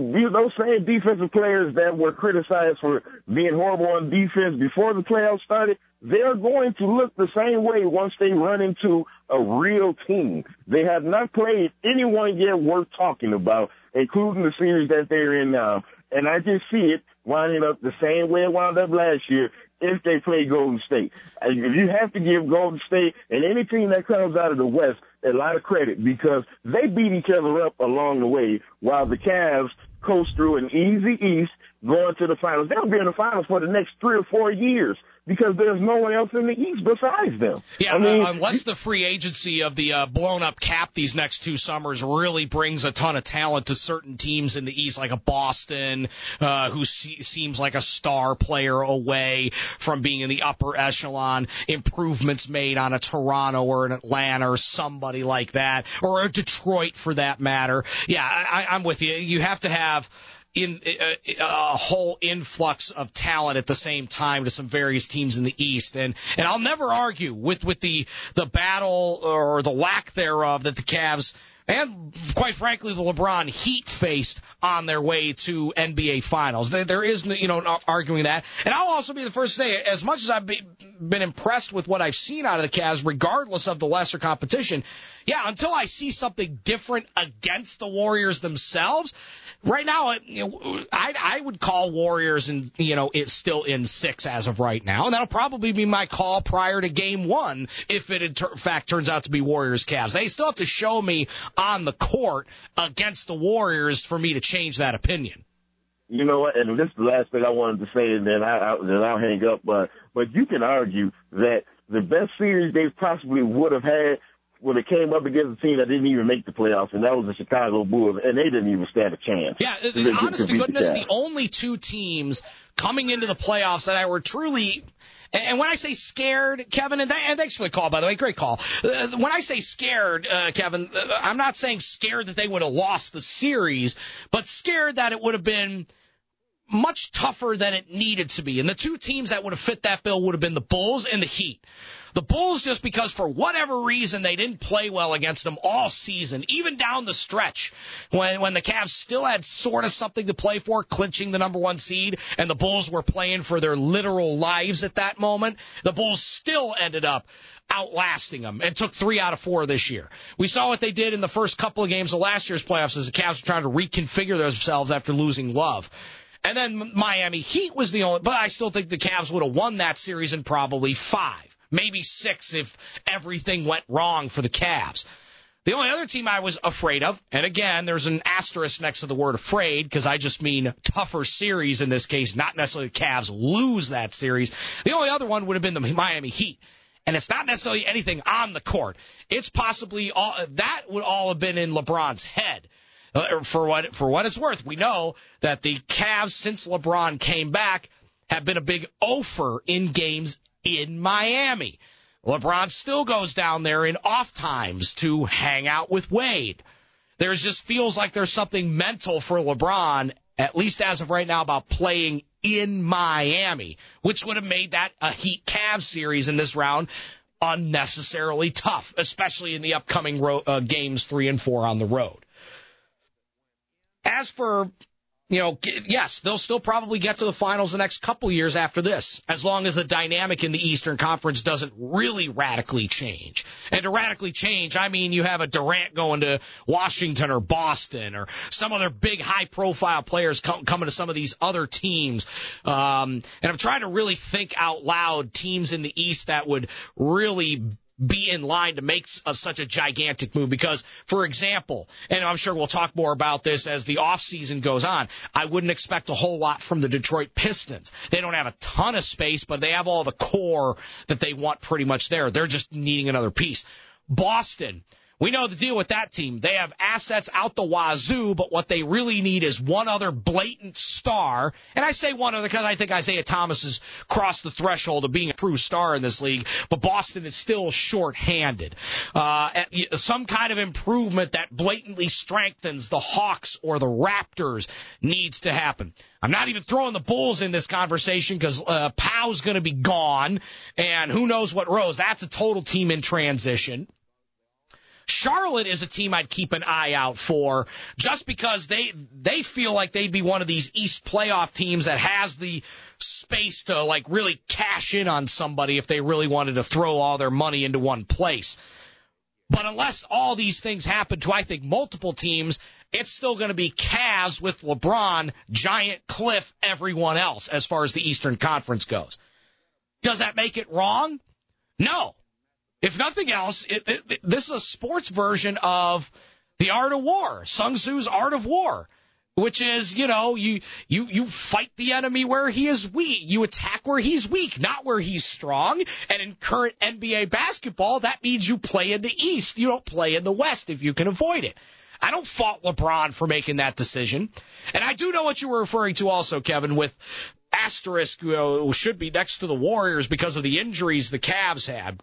players that were criticized for being horrible on defense before the playoffs started, they're going to look the same way once they run into a real team. They have not played anyone yet worth talking about, including the series that they're in now. And I just see it winding up the same way it wound up last year if they play Golden State. You have to give Golden State and any team that comes out of the West a lot of credit, because they beat each other up along the way while the Cavs coast through an easy East going to the finals. They'll be in the finals for the next 3 or 4 years because there's no one else in the East besides them. Yeah, unless the free agency of the blown-up cap these next 2 summers really brings a ton of talent to certain teams in the East, like a Boston, who seems like a star player away from being in the upper echelon, improvements made on a Toronto or an Atlanta or somebody like that, or a Detroit for that matter. Yeah, I'm with you. You have to have in a whole influx of talent at the same time to some various teams in the East. And I'll never argue with the battle or the lack thereof that the Cavs and, quite frankly, the LeBron Heat faced on their way to NBA Finals. There is, not arguing that. And I'll also be the first to say, as much as I've been impressed with what I've seen out of the Cavs, regardless of the lesser competition, yeah, until I see something different against the Warriors themselves, right now, I would call Warriors it's still in 6 as of right now, and that'll probably be my call prior to Game 1 if it in fact turns out to be Warriors-Cavs. They still have to show me on the court against the Warriors for me to change that opinion. You know what? And this is the last thing I wanted to say, and then I'll hang up. But you can argue that the best series they possibly would have had when it came up against a team that didn't even make the playoffs, and that was the Chicago Bulls, and they didn't even stand a chance. Yeah, honest to goodness, the only 2 teams coming into the playoffs that I were truly, and when I say scared, Kevin, and thanks for the call, by the way, great call. When I say scared, Kevin, I'm not saying scared that they would have lost the series, but scared that it would have been much tougher than it needed to be. And the two teams that would have fit that bill would have been the Bulls and the Heat. The Bulls, just because for whatever reason they didn't play well against them all season, even down the stretch, when the Cavs still had sort of something to play for, clinching the number 1 seed, and the Bulls were playing for their literal lives at that moment, the Bulls still ended up outlasting them and took 3 out of 4 this year. We saw what they did in the first couple of games of last year's playoffs as the Cavs were trying to reconfigure themselves after losing Love. And then Miami Heat was the only, but I still think the Cavs would have won that series in probably 5, maybe 6 if everything went wrong for the Cavs. The only other team I was afraid of, and again, there's an asterisk next to the word afraid because I just mean tougher series in this case, not necessarily the Cavs lose that series. The only other one would have been the Miami Heat. And it's not necessarily anything on the court. It's possibly that would all have been in LeBron's head. For what it's worth, we know that the Cavs, since LeBron came back, have been a big offer in games in Miami. LeBron still goes down there in off times to hang out with Wade. There just feels like there's something mental for LeBron, at least as of right now, about playing in Miami, which would have made that a Heat-Cavs series in this round unnecessarily tough, especially in the upcoming games 3 and 4 on the road. As for, yes, they'll still probably get to the finals the next couple years after this, as long as the dynamic in the Eastern Conference doesn't really radically change. And to radically change, I mean you have a Durant going to Washington or Boston or some other big high-profile players coming to some of these other teams. And I'm trying to really think out loud teams in the East that would really be in line to make such a gigantic move because, for example, and I'm sure we'll talk more about this as the offseason goes on, I wouldn't expect a whole lot from the Detroit Pistons. They don't have a ton of space, but they have all the core that they want pretty much there. They're just needing another piece. Boston. We know the deal with that team. They have assets out the wazoo, but what they really need is one other blatant star. And I say one other because I think Isaiah Thomas has crossed the threshold of being a true star in this league, but Boston is still short-handed. Some kind of improvement that blatantly strengthens the Hawks or the Raptors needs to happen. I'm not even throwing the Bulls in this conversation because Pow's going to be gone, and who knows what Rose. That's a total team in transition. Charlotte is a team I'd keep an eye out for just because they feel like they'd be one of these East playoff teams that has the space to like really cash in on somebody if they really wanted to throw all their money into one place. But unless all these things happen to, I think, multiple teams, it's still going to be Cavs with LeBron, Giant, Cliff, everyone else as far as the Eastern Conference goes. Does that make it wrong? No. If nothing else, this is a sports version of The Art of War, Sun Tzu's Art of War, which is, you fight the enemy where he is weak. You attack where he's weak, not where he's strong. And in current NBA basketball, that means you play in the East. You don't play in the West if you can avoid it. I don't fault LeBron for making that decision. And I do know what you were referring to also, Kevin, with asterisk, should be next to the Warriors because of the injuries the Cavs had.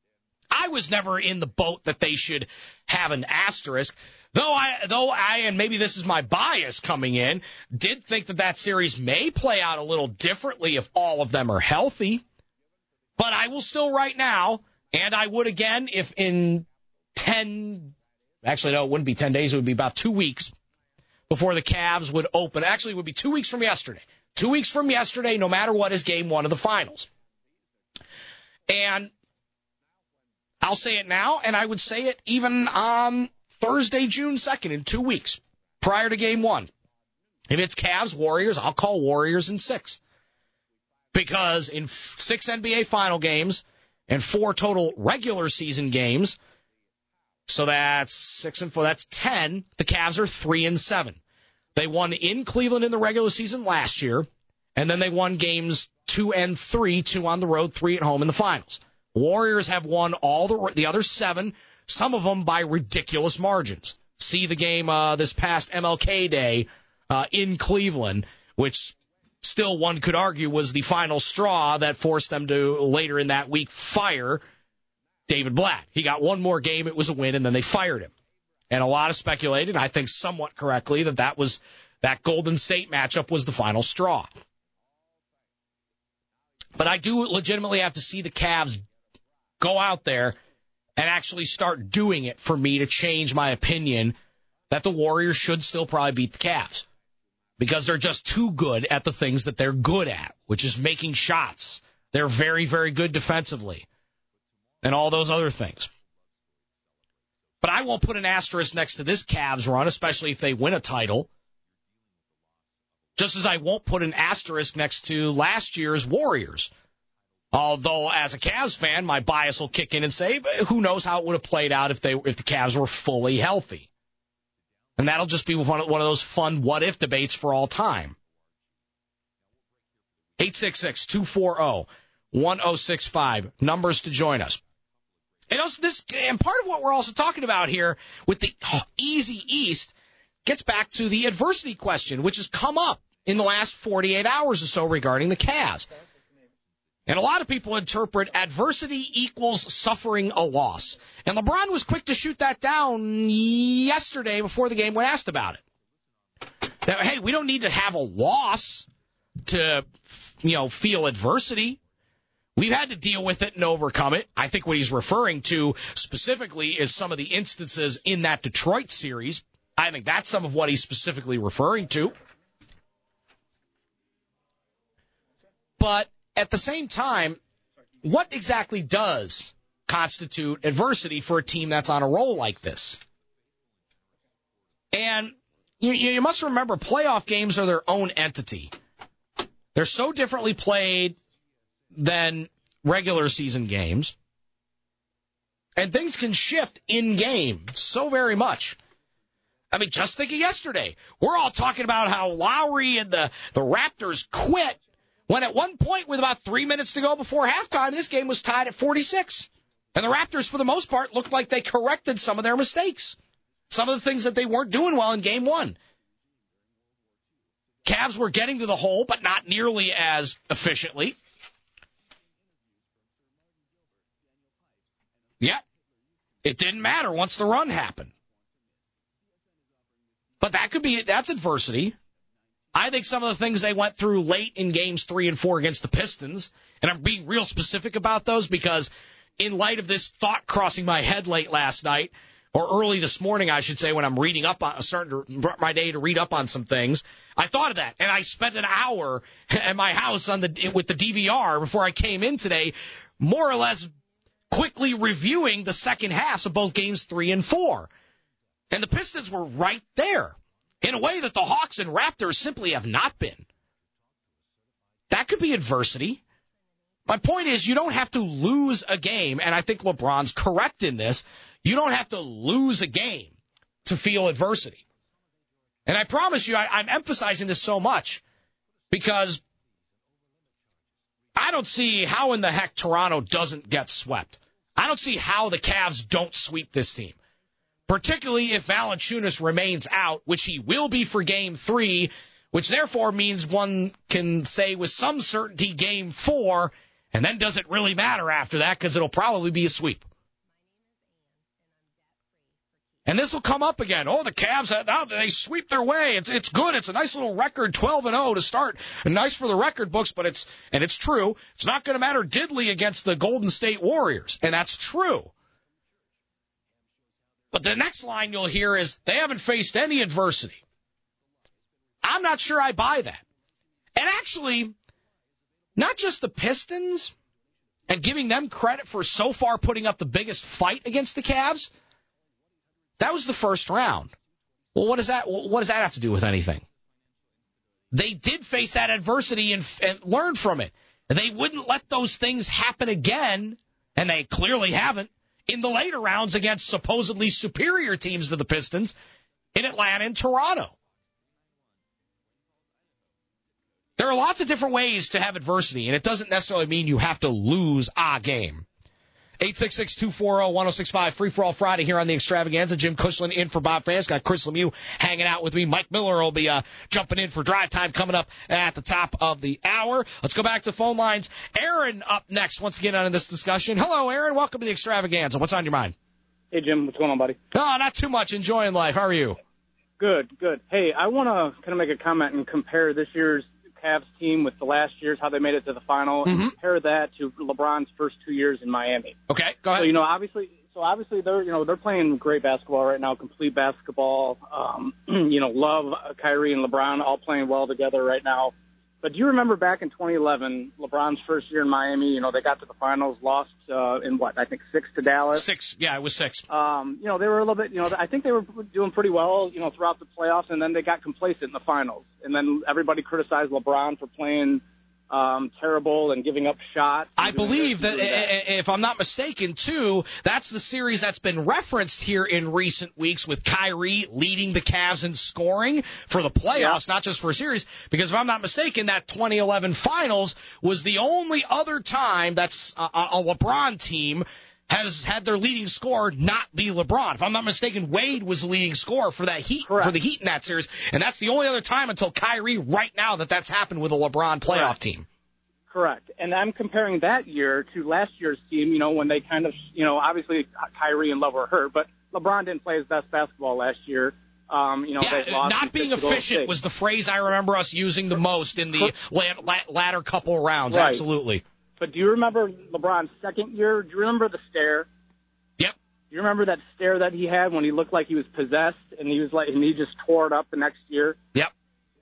I was never in the boat that they should have an asterisk, though I, and maybe this is my bias coming in, did think that series may play out a little differently if all of them are healthy. But I will still right now, and I would again if in 10, actually no, it wouldn't be 10 days, it would be about 2 weeks before the Cavs would open. Actually, it would be 2 weeks from yesterday. 2 weeks from yesterday, no matter what, is game 1 of the finals. And I'll say it now, and I would say it even on Thursday, June 2nd, in 2 weeks, prior to Game 1. If it's Cavs, Warriors, I'll call Warriors in 6. Because in 6 NBA final games and 4 total regular season games, so that's 6 and 4, that's 10, the Cavs are 3-7. They won in Cleveland in the regular season last year, and then they won games 2 and 3, 2 on the road, 3 at home in the finals. Warriors have won all the other 7, some of them by ridiculous margins. See the game this past MLK Day in Cleveland, which still one could argue was the final straw that forced them to later in that week fire David Blatt. He got one more game, it was a win, and then they fired him. And a lot of speculated, I think somewhat correctly, that was That Golden State matchup was the final straw. But I do legitimately have to see the Cavs go out there and actually start doing it for me to change my opinion that the Warriors should still probably beat the Cavs. Because they're just too good at the things that they're good at, which is making shots. They're very, very good defensively. And all those other things. But I won't put an asterisk next to this Cavs run, especially if they win a title. Just as I won't put an asterisk next to last year's Warriors. Although, as a Cavs fan, my bias will kick in and say, who knows how it would have played out if the Cavs were fully healthy. And that'll just be one of those fun what-if debates for all time. 866-240-1065. Numbers to join us. And part of what we're also talking about here with the easy East gets back to the adversity question, which has come up in the last 48 hours or so regarding the Cavs. And a lot of people interpret adversity equals suffering a loss. And LeBron was quick to shoot that down yesterday before the game when asked about it. That, hey, we don't need to have a loss to, feel adversity. We've had to deal with it and overcome it. I think what he's referring to specifically is some of the instances in that Detroit series. I think that's some of what he's specifically referring to. But at the same time, what exactly does constitute adversity for a team that's on a roll like this? And you must remember, playoff games are their own entity. They're so differently played than regular season games. And things can shift in-game so very much. I mean, just think of yesterday. We're all talking about how Lowry and the Raptors quit when at one point with about 3 minutes to go before halftime, this game was tied at 46. And the Raptors, for the most part, looked like they corrected some of their mistakes. Some of the things that they weren't doing well in Game 1. Cavs were getting to the hole, but not nearly as efficiently. Yeah, it didn't matter once the run happened. But that's adversity. I think some of the things they went through late in games 3 and 4 against the Pistons, and I'm being real specific about those because in light of this thought crossing my head late last night, or early this morning, I should say, when I'm reading up on, starting my day to read up on some things, I thought of that, and I spent an hour at my house with the DVR before I came in today, more or less quickly reviewing the second halves of both games 3 and 4. And the Pistons were right there in a way that the Hawks and Raptors simply have not been. That could be adversity. My point is you don't have to lose a game, and I think LeBron's correct in this. You don't have to lose a game to feel adversity. And I promise you, I'm emphasizing this so much because I don't see how in the heck Toronto doesn't get swept. I don't see how the Cavs don't sweep this team, particularly if Valanciunas remains out, which he will be for Game 3, which therefore means one can say with some certainty Game 4, and then does it really matter after that because it'll probably be a sweep. And this will come up again. Oh, the Cavs, now they sweep their way. It's good. It's a nice little record, 12-0 to start. Nice for the record books, but it's true. It's not going to matter diddly against the Golden State Warriors, and that's true. But the next line you'll hear is they haven't faced any adversity. I'm not sure I buy that. And actually, not just the Pistons and giving them credit for so far putting up the biggest fight against the Cavs. That was the first round. Well, what does that have to do with anything? They did face that adversity and learned from it. They wouldn't let those things happen again, and they clearly haven't, in the later rounds against supposedly superior teams to the Pistons in Atlanta and Toronto. There are lots of different ways to have adversity, and it doesn't necessarily mean you have to lose a game. 866-240-1065, free for all Friday here on the Extravaganza. Jim Cushland in for Bob Fans. Got Chris Lemieux hanging out with me. Mike Miller will be jumping in for drive time coming up at the top of the hour. Let's go back to the phone lines. Aaron up next once again on this discussion. Hello, Aaron. Welcome to the Extravaganza. What's on your mind? Hey, Jim. What's going on, buddy? Oh, not too much. Enjoying life. How are you? Good. Hey, I want to kind of make a comment and compare this year's Cavs team with the last year's, how they made it to the final, and compare that to LeBron's first 2 years in Miami. Okay, go ahead. So, obviously they're playing great basketball right now, complete basketball. Love Kyrie and LeBron all playing well together right now. But do you remember back in 2011, LeBron's first year in Miami, they got to the finals, lost in I think 6 to Dallas. 6, yeah, it was 6. They were a little bit, I think they were doing pretty well, throughout the playoffs, and then they got complacent in the finals. And then everybody criticized LeBron for playing terrible and giving up shots. I believe that, if I'm not mistaken, too, that's the series that's been referenced here in recent weeks with Kyrie leading the Cavs in scoring for the playoffs, not just for a series, because if I'm not mistaken, that 2011 finals was the only other time that's a LeBron team has had their leading scorer not be LeBron. If I'm not mistaken, Wade was the leading scorer for that Heat, for the Heat in that series, and that's the only other time until Kyrie right now that's happened with a LeBron playoff team. Correct. And I'm comparing that year to last year's team, when they kind of, obviously Kyrie and Love were hurt, but LeBron didn't play his best basketball last year. They lost. Not being efficient was the phrase I remember us using the most in the latter couple of rounds. Right. Absolutely. But do you remember LeBron's second year? Do you remember the stare? Yep. Do you remember that stare that he had when he looked like he was possessed and he just tore it up the next year? Yep.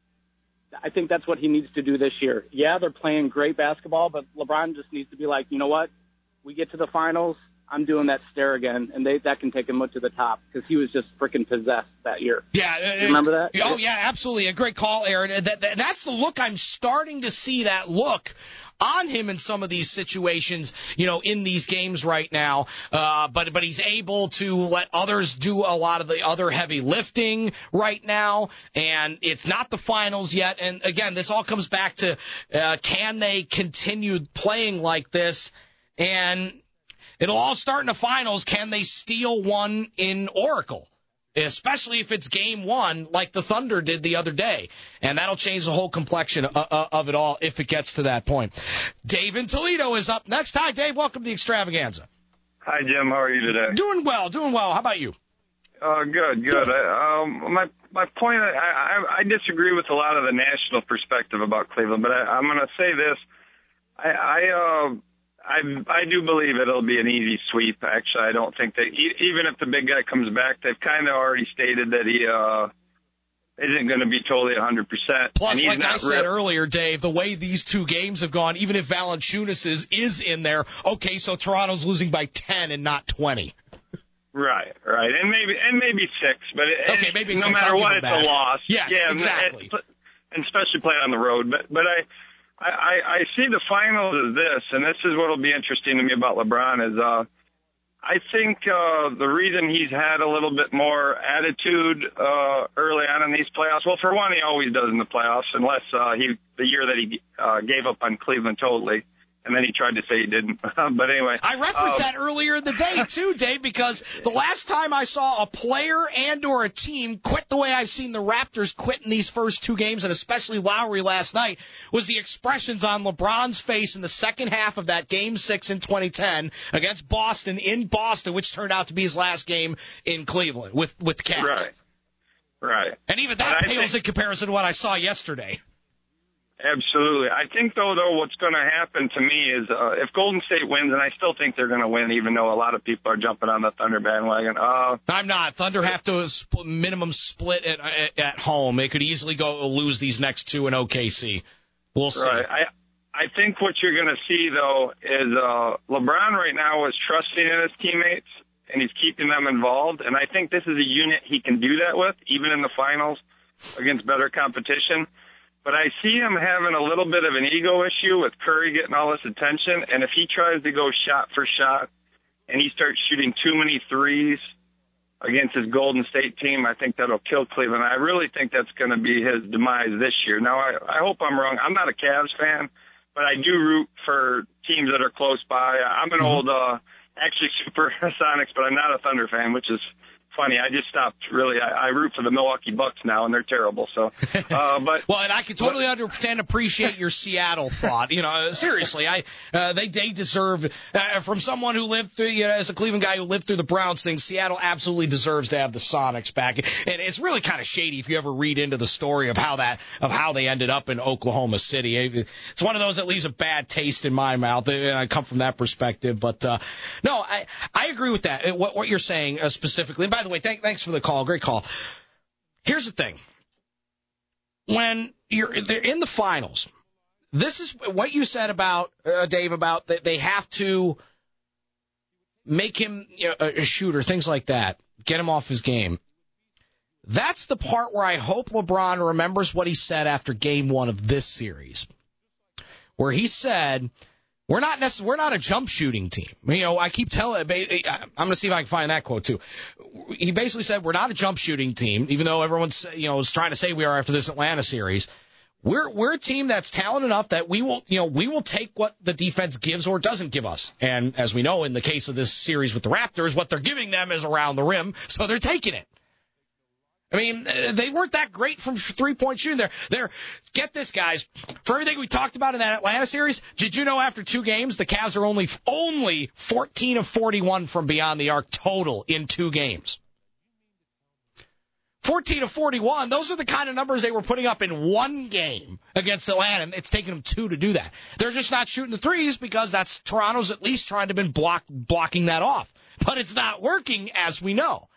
I think that's what he needs to do this year. Yeah, they're playing great basketball, but LeBron just needs to be like, you know what? We get to the finals, I'm doing that stare again, and that can take him to the top because he was just freaking possessed that year. Yeah. You remember that? Oh, yeah, absolutely. A great call, Aaron. That's the look. I'm starting to see that look on him in some of these situations, in these games right now. But he's able to let others do a lot of the other heavy lifting right now. And it's not the finals yet. And again, this all comes back to, can they continue playing like this? And it'll all start in the finals. Can they steal one in Oracle? Especially if it's game one, like the Thunder did the other day. And that'll change the whole complexion of it all if it gets to that point. Dave in Toledo is up next. Hi, Dave. Welcome to the Extravaganza. Hi, Jim. How are you today? Doing well. How about you? Good. My point, I disagree with a lot of the national perspective about Cleveland, but I'm going to say this. I do believe it'll be an easy sweep. Actually, I don't think even if the big guy comes back, they've kind of already stated that he isn't going to be totally 100%. Plus, like I said earlier, Dave, the way these two games have gone, even if Valanciunas is in there, okay, so Toronto's losing by 10 and not 20. Right, and maybe 6, but maybe no 6, matter what, it's a loss. Yes, exactly. And especially playing on the road, but I see the finals as this, and this is what will be interesting to me about LeBron is I think the reason he's had a little bit more attitude early on in these playoffs, well, for one, he always does in the playoffs, unless the year that he gave up on Cleveland totally. And then he tried to say he didn't. But anyway. I referenced that earlier in the day, too, Dave, because the last time I saw a player and or a team quit the way I've seen the Raptors quit in these first two games, and especially Lowry last night, was the expressions on LeBron's face in the second half of that Game 6 in 2010 against Boston in Boston, which turned out to be his last game in Cleveland with the Cavs. Right. And even that pales in comparison to what I saw yesterday. Absolutely. I think, though, what's going to happen to me is if Golden State wins, and I still think they're going to win, even though a lot of people are jumping on the Thunder bandwagon. I'm not. Thunder have to minimum split at home. They could easily go lose these next two in OKC. We'll see. Right. I think what you're going to see, though, is LeBron right now is trusting in his teammates, and he's keeping them involved. And I think this is a unit he can do that with, even in the finals against better competition. But I see him having a little bit of an ego issue with Curry getting all this attention. And if he tries to go shot for shot and he starts shooting too many threes against his Golden State team, I think that'll kill Cleveland. I really think that's going to be his demise this year. Now, I hope I'm wrong. I'm not a Cavs fan, but I do root for teams that are close by. I'm an old, actually Supersonics, but I'm not a Thunder fan, which is funny. I just stopped really. I root for the Milwaukee Bucks now, and they're terrible. So, but well, and I can totally understand, appreciate your Seattle thought. Seriously, they deserve from someone who lived through, as a Cleveland guy who lived through the Browns thing. Seattle absolutely deserves to have the Sonics back, and it's really kind of shady if you ever read into the story of how they ended up in Oklahoma City. It's one of those that leaves a bad taste in my mouth, and I come from that perspective. But no, I agree with that. What you're saying specifically. And by the way, thanks for the call. Great call. Here's the thing. When they're in the finals, this is what you said about Dave, about that they have to make him a shooter, things like that, get him off his game. That's the part where I hope LeBron remembers what he said after game 1 of this series, where he said, We're not a jump shooting team. I keep telling. I'm going to see if I can find that quote too. He basically said we're not a jump shooting team, even though everyone's is trying to say we are after this Atlanta series. We're a team that's talented enough that we will take what the defense gives or doesn't give us. And as we know, in the case of this series with the Raptors, what they're giving them is around the rim, so they're taking it. I mean, they weren't that great from three-point shooting. Get this, guys. For everything we talked about in that Atlanta series, did you know after 2 games, the Cavs are only 14 of 41 from beyond the arc total in 2 games? 14 of 41, those are the kind of numbers they were putting up in 1 game against Atlanta, and it's taken them 2 to do that. They're just not shooting the threes because that's Toronto's at least trying to been blocking that off. But it's not working, as we know.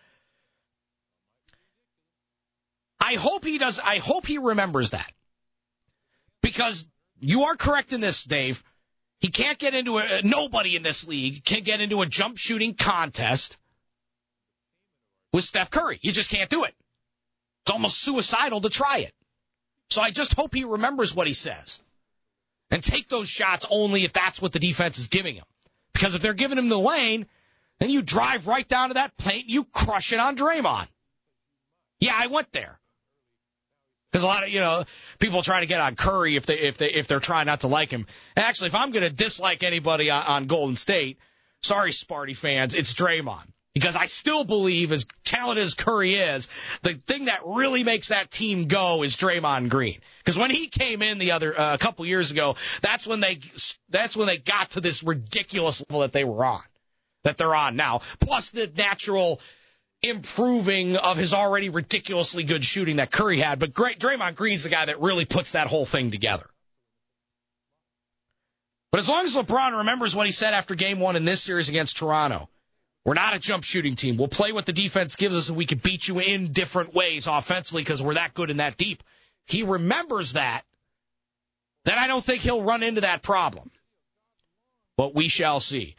I hope he remembers that. Because you are correct in this, Dave. He can't get into nobody in this league can get into a jump shooting contest with Steph Curry. You just can't do it. It's almost suicidal to try it. So I just hope he remembers what he says. And take those shots only if that's what the defense is giving him. Because if they're giving him the lane, then you drive right down to that paint, you crush it on Draymond. Yeah, I went there. Because a lot of, people try to get on Curry if they're trying not to like him. And actually, if I'm going to dislike anybody on Golden State, sorry, Sparty fans, it's Draymond. Because I still believe, as talented as Curry is, the thing that really makes that team go is Draymond Green. Because when he came in a couple years ago, that's when they got to this ridiculous level that they're on now. Plus the natural improving of his already ridiculously good shooting that Curry had. But Draymond Green's the guy that really puts that whole thing together. But as long as LeBron remembers what he said after game 1 in this series against Toronto, we're not a jump shooting team. We'll play what the defense gives us and we can beat you in different ways offensively because we're that good and that deep. He remembers that, then I don't think he'll run into that problem. But we shall see.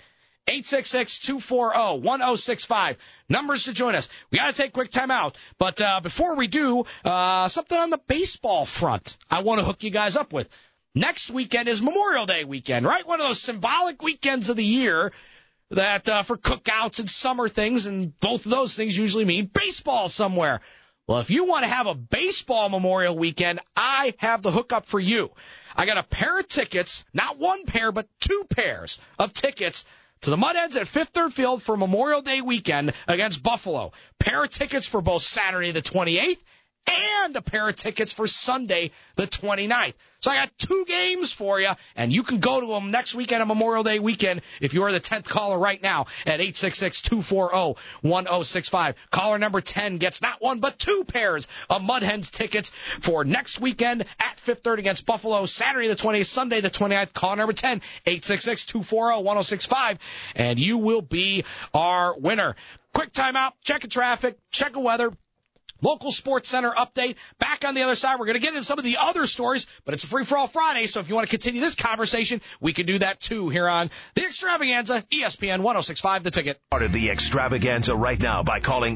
866-240-1065. Numbers to join us. We got to take a quick time out. But before we do, something on the baseball front I want to hook you guys up with. Next weekend is Memorial Day weekend, right? One of those symbolic weekends of the year that for cookouts and summer things, and both of those things usually mean baseball somewhere. Well, if you want to have a baseball Memorial weekend, I have the hookup for you. I got a pair of tickets, not 1 pair, but 2 pairs of tickets to the Mudheads at Fifth Third Field for Memorial Day weekend against Buffalo. Pair of tickets for both Saturday the 28th and a pair of tickets for Sunday the 29th. So I got 2 games for you, and you can go to them next weekend on Memorial Day weekend if you're the 10th caller right now at 866-240-1065. Caller number 10 gets not 1 but 2 pairs of Mudhens tickets for next weekend at Fifth Third against Buffalo, Saturday the 20th, Sunday the 29th. Caller number 10, 866-240-1065, and you will be our winner. Quick timeout, check traffic, check weather. Local Sports Center update. Back on the other side, we're going to get into some of the other stories, but it's a free-for-all Friday, so if you want to continue this conversation, we can do that too here on The Extravaganza, ESPN 106.5 The Ticket. Part of The Extravaganza right now by calling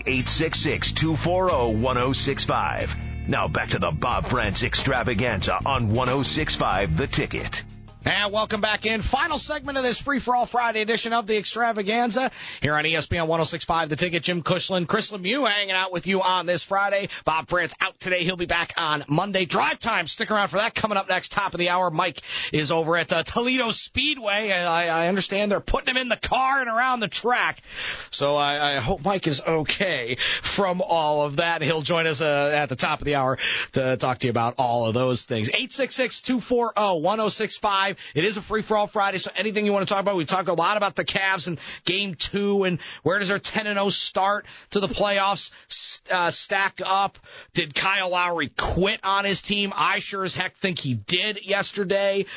866-240-1065. Now back to the Bob France Extravaganza on 106.5 The Ticket. And welcome back in. Final segment of this free-for-all Friday edition of the Extravaganza here on ESPN 106.5 The Ticket. Jim Cushland, Chris Lemieux hanging out with you on this Friday. Bob France out today. He'll be back on Monday. Drive time. Stick around for that. Coming up next, top of the hour, Mike is over at Toledo Speedway. I understand they're putting him in the car and around the track. So I hope Mike is okay from all of that. He'll join us at the top of the hour to talk to you about all of those things. 866-240-1065. It is a free-for-all Friday, so anything you want to talk about. We talk a lot about the Cavs and Game 2 and where does their 10-0 start to the playoffs stack up. Did Kyle Lowry quit on his team? I sure as heck think he did yesterday.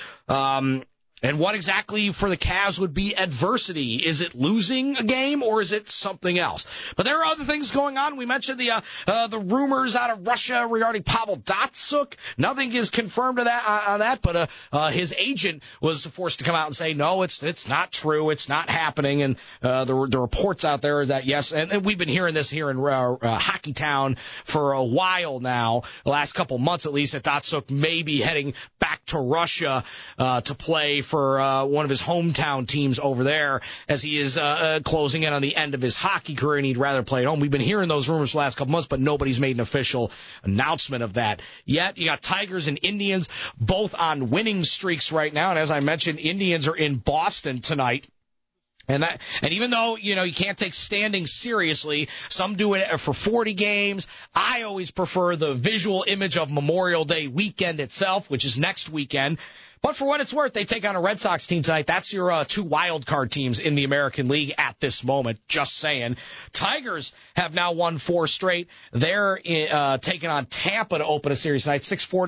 And what exactly for the Cavs would be adversity? Is it losing a game or is it something else? But there are other things going on. We mentioned the rumors out of Russia regarding Pavel Datsyuk. Nothing is confirmed on that, but his agent was forced to come out and say, no, it's not true. It's not happening. And the reports out there are that, yes, and we've been hearing this here in Hockey Town for a while now, the last couple months at least, that Datsyuk may be heading back to Russia to play for one of his hometown teams over there as he is closing in on the end of his hockey career and he'd rather play at home. We've been hearing those rumors the last couple months, but nobody's made an official announcement of that yet. You got Tigers and Indians both on winning streaks right now, and as I mentioned, Indians are in Boston tonight. And even though, you can't take standing seriously, some do it for 40 games. I always prefer the visual image of Memorial Day weekend itself, which is next weekend. But for what it's worth, they take on a Red Sox team tonight. That's your two wild card teams in the American League at this moment, just saying. Tigers have now won 4 straight. They're taking on Tampa to open a series tonight,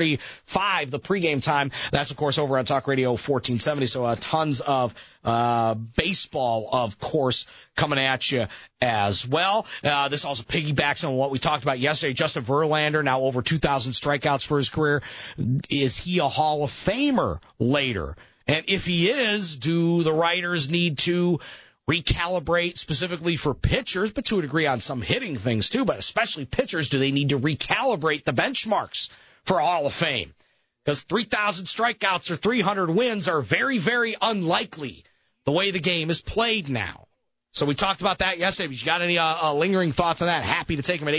6:45 the pregame time. That's, of course, over on Talk Radio 1470, so tons of baseball, of course, coming at you as well. This also piggybacks on what we talked about yesterday. Justin Verlander, now over 2,000 strikeouts for his career. Is he a Hall of Famer later? And if he is, do the writers need to recalibrate specifically for pitchers, but to a degree on some hitting things too, but especially pitchers, do they need to recalibrate the benchmarks for a Hall of Fame? Because 3,000 strikeouts or 300 wins are very, very unlikely the way the game is played now. So we talked about that yesterday. If you got any lingering thoughts on that, happy to take them at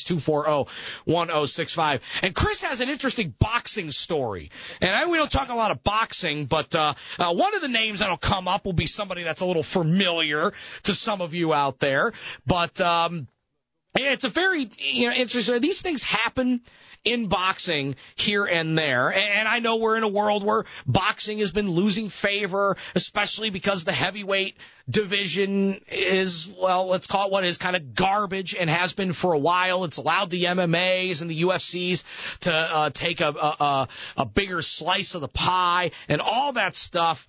866-240-1065. And Chris has an interesting boxing story. And I know we don't talk a lot of boxing, but one of the names that'll come up will be somebody that's a little familiar to some of you out there. But it's a very interesting. These things happen in boxing here and there. And I know we're in a world where boxing has been losing favor, especially because the heavyweight division is, well, let's call it what is kind of garbage and has been for a while. It's allowed the MMAs and the UFCs to take a bigger slice of the pie and all that stuff.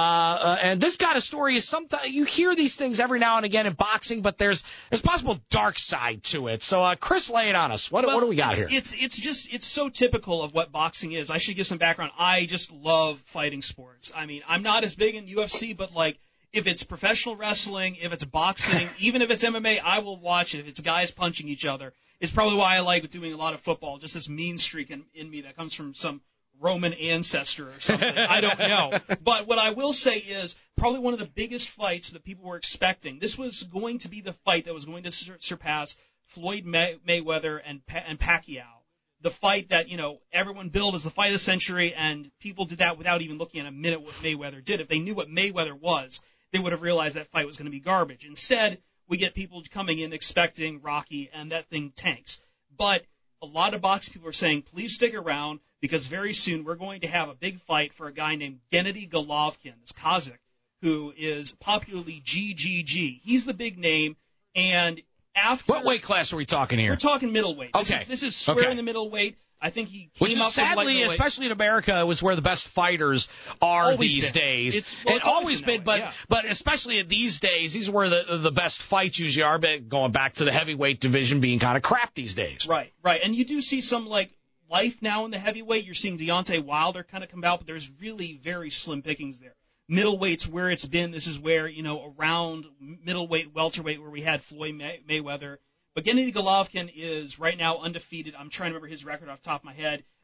And this kind of story is sometimes you hear these things every now and again in boxing, but there's possible dark side to it. So, Chris, lay it on us. What do we got here? It's so typical of what boxing is. I should give some background. I just love fighting sports. I mean, I'm not as big in UFC, but if it's professional wrestling, if it's boxing, even if it's MMA, I will watch it. If it's guys punching each other, it's probably why I like doing a lot of football. Just this mean streak in me that comes from some Roman ancestor or something. I don't know. But what I will say is probably one of the biggest fights that people were expecting. This was going to be the fight that was going to surpass Floyd Mayweather and Pacquiao. The fight that, everyone billed as the fight of the century, and people did that without even looking at a minute what Mayweather did. If they knew what Mayweather was, they would have realized that fight was going to be garbage. Instead, we get people coming in expecting Rocky, and that thing tanks. But a lot of boxing people are saying, please stick around, because very soon we're going to have a big fight for a guy named Gennady Golovkin, this Kazakh, who is popularly GGG. He's the big name, and after... What weight class are we talking here? We're talking middleweight. Okay. This is square in the middleweight. I think he came Which is up sadly, especially in America, was where the best fighters are these days. It's always been, but especially these days, these are where the best fights usually are, going back to the heavyweight division being kind of crap these days. Right. And you do see some, life now in the heavyweight. You're seeing Deontay Wilder kind of come out, but there's really very slim pickings there. Middleweight's where it's been. This is where, around middleweight, welterweight, where we had Floyd Mayweather. But Gennady Golovkin is right now undefeated. I'm trying to remember his record off the top of my head.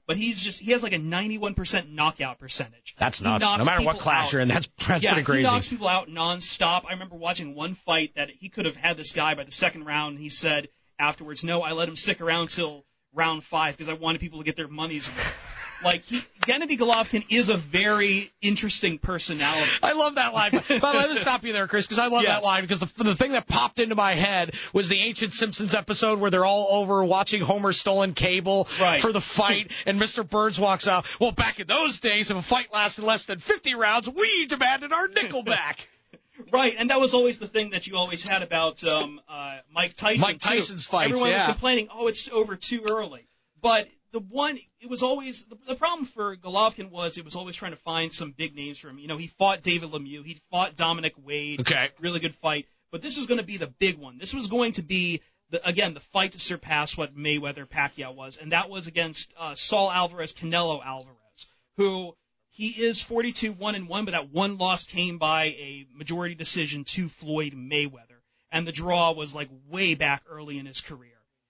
but he has like a 91% knockout percentage. That's nuts. No matter what class you're in, that's pretty crazy. He knocks people out nonstop. I remember watching one fight that he could have had this guy by the second round, and he said afterwards, no, I let him stick around till round 5 because I wanted people to get their money's worth. Like, Gennady Golovkin is a very interesting personality. I love that line. But let me stop you there, Chris, because I love that line, because the thing that popped into my head was the Ancient Simpsons episode where they're all over watching Homer's stolen cable for the fight, and Mr. Burns walks out. Well, back in those days, if a fight lasted less than 50 rounds, we demanded our nickel back. Right, and that was always the thing that you always had about Mike Tyson. Mike Tyson's fights, Everyone was complaining, it's over too early. But the problem for Golovkin was it was always trying to find some big names for him. You know, he fought David Lemieux. He fought Dominic Wade. Okay. Really good fight. But this was going to be the big one. This was going to be, the fight to surpass what Mayweather-Pacquiao was. And that was against Saul Alvarez, Canelo Alvarez, who he is 42-1-1, but that one loss came by a majority decision to Floyd Mayweather. And the draw was like way back early in his career.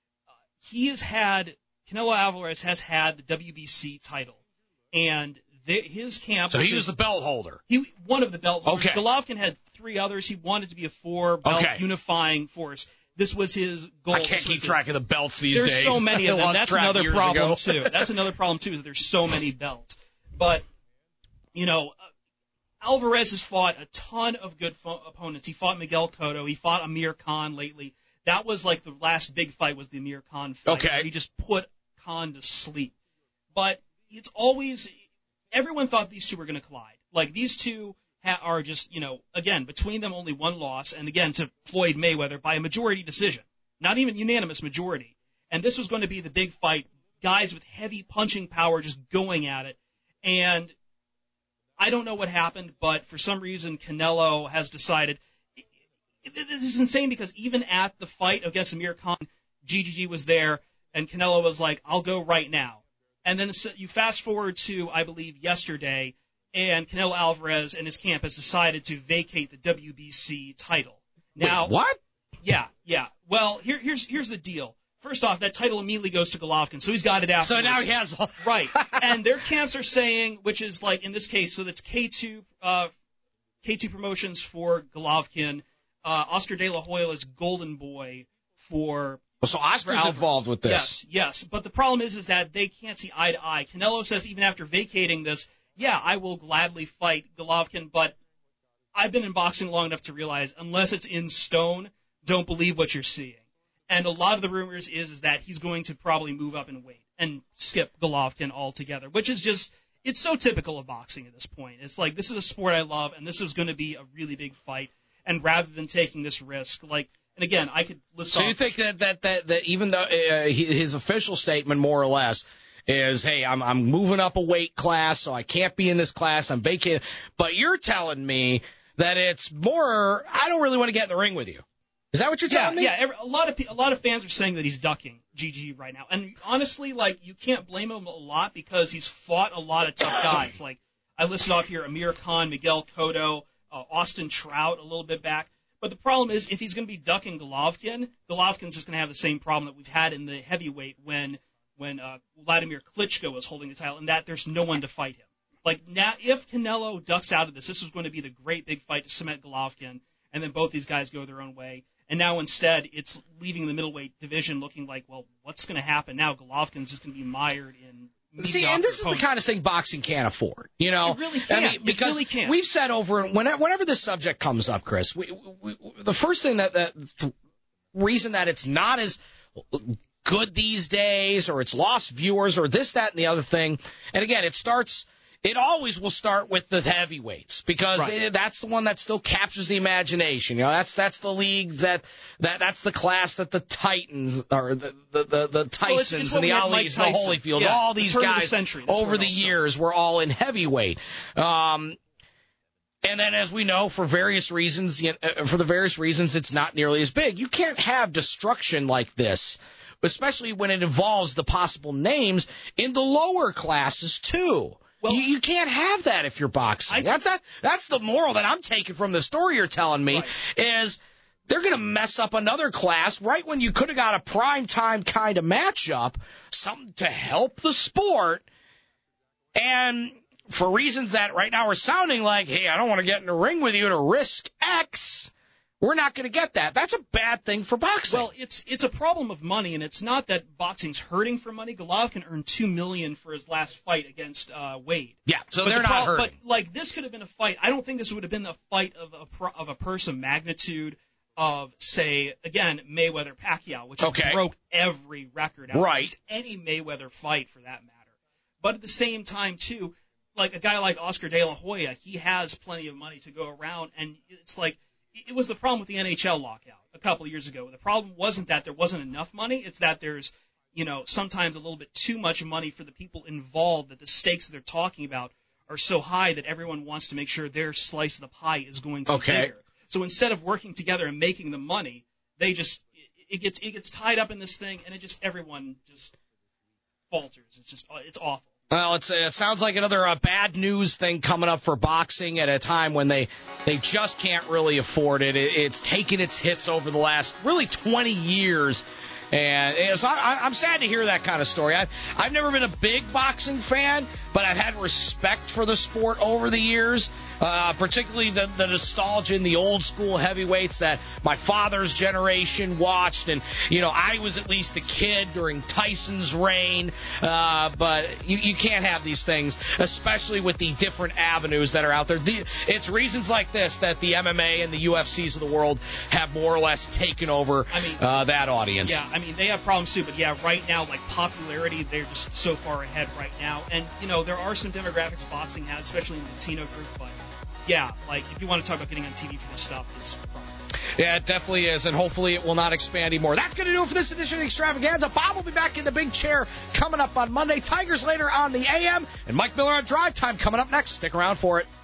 Canelo Alvarez has had the WBC title, and his camp. So he was the belt holder. One of the belt holders. Okay. Golovkin had 3 others. He wanted to be a 4-belt unifying force. This was his goal. I can't keep track of the belts these days. There's so many of them. That's another problem too. That's another problem too. That there's so many belts. But Alvarez has fought a ton of good opponents. He fought Miguel Cotto. He fought Amir Khan lately. That was like the last big fight was the Amir Khan fight. Okay. He just put Khan to sleep. But it's always, everyone thought these two were going to collide. Like, these two are just, again, between them only one loss, and again to Floyd Mayweather by a majority decision. Not even unanimous majority. And this was going to be the big fight, guys with heavy punching power just going at it. And I don't know what happened, but for some reason Canelo has decided. This is insane because even at the fight against Amir Khan, GGG was there, and Canelo was like, I'll go right now. And then you fast forward to, I believe, yesterday, and Canelo Alvarez and his camp has decided to vacate the WBC title. Now, wait, what? Yeah. Well, here's the deal. First off, that title immediately goes to Golovkin, so he's got it afterwards. So now he has... Right. And their camps are saying, which is like, in this case, so that's K2 Promotions for Golovkin, Oscar De La Hoya is Golden Boy for... So Oscar's involved with this. Yes. But the problem is that they can't see eye to eye. Canelo says even after vacating this, I will gladly fight Golovkin, but I've been in boxing long enough to realize unless it's in stone, don't believe what you're seeing. And a lot of the rumors is that he's going to probably move up in weight and skip Golovkin altogether, which is just, it's so typical of boxing at this point. It's like, this is a sport I love, and this is going to be a really big fight. And rather than taking this risk, and again, I could list off. So you think that even though his official statement, more or less, is, hey, I'm moving up a weight class, so I can't be in this class, I'm vacating. But you're telling me that it's more, I don't really want to get in the ring with you. Is that what you're telling me? Yeah. A lot of fans are saying that he's ducking GG right now, and honestly, you can't blame him a lot because he's fought a lot of tough guys. Like, I listed off here Amir Khan, Miguel Cotto, Austin Trout a little bit back. But the problem is, if he's going to be ducking Golovkin's just going to have the same problem that we've had in the heavyweight when Vladimir Klitschko was holding the title, and that there's no one to fight him. Like, now, if Canelo ducks out of this is going to be the great big fight to cement Golovkin, and then both these guys go their own way. And now instead, it's leaving the middleweight division looking like, well, what's going to happen now? Golovkin's just going to be mired in. See, and this is the kind of thing boxing can't afford, It really can't. I mean, because it really can't. We've said whenever this subject comes up, Chris, the first thing the reason that it's not as good these days, or it's lost viewers, or this, that, and the other thing, and again, it always will start with the heavyweights because that's the one that still captures the imagination. That's the league that's the class that the Titans or the Tysons and the Alis and the Holyfields, all these guys over the years were all in heavyweight. And then, as we know, for the various reasons, it's not nearly as big. You can't have destruction like this, especially when it involves the possible names in the lower classes too. Well, you can't have that if you're boxing. That's the moral that I'm taking from the story you're telling me is they're going to mess up another class right when you could have got a primetime kind of matchup, something to help the sport. And for reasons that right now are sounding like, hey, I don't want to get in the ring with you to risk X, we're not going to get that. That's a bad thing for boxing. Well, it's a problem of money, and it's not that boxing's hurting for money. Golovkin earned $2 million for his last fight against Wade. Yeah, so they're not hurting. But like this could have been a fight. I don't think this would have been the fight of a person magnitude of, say, again, Mayweather-Pacquiao, which broke every record out. Right. Any Mayweather fight for that matter. But at the same time, too, like a guy like Oscar De La Hoya, he has plenty of money to go around, and it's like it was the problem with the NHL lockout a couple of years ago. The problem wasn't that there wasn't enough money; it's that there's, sometimes a little bit too much money for the people involved. That the stakes that they're talking about are so high that everyone wants to make sure their slice of the pie is going to be bigger. So instead of working together and making the money, they just it gets tied up in this thing, and everyone just falters. It's awful. Well, it sounds like another bad news thing coming up for boxing at a time when they just can't really afford it. It's taken its hits over the last really 20 years. And I'm sad to hear that kind of story. I've never been a big boxing fan, but I've had respect for the sport over the years, particularly the nostalgia in the old school heavyweights that my father's generation watched. And, I was at least a kid during Tyson's reign. But you can't have these things, especially with the different avenues that are out there. It's reasons like this that the MMA and the UFCs of the world have more or less taken over that audience. Yeah, they have problems too, but yeah, right now, like popularity, they're just so far ahead right now. And, there are some demographics boxing has, especially in the Latino group, but yeah, like if you want to talk about getting on TV for this stuff, it's a problem. Yeah, it definitely is, and hopefully it will not expand anymore. That's going to do it for this edition of the Extravaganza. Bob will be back in the big chair coming up on Monday. Tigers later on the AM, and Mike Miller on Drive Time coming up next. Stick around for it.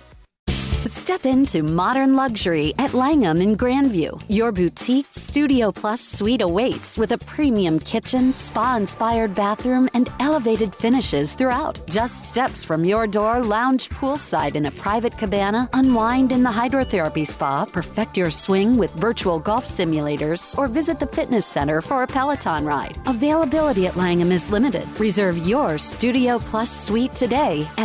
Step into modern luxury at Langham in Grandview. Your boutique Studio Plus suite awaits with a premium kitchen, spa-inspired bathroom, and elevated finishes throughout. Just steps from your door, lounge poolside in a private cabana, unwind in the hydrotherapy spa, perfect your swing with virtual golf simulators, or visit the fitness center for a Peloton ride. Availability at Langham is limited. Reserve your Studio Plus suite today at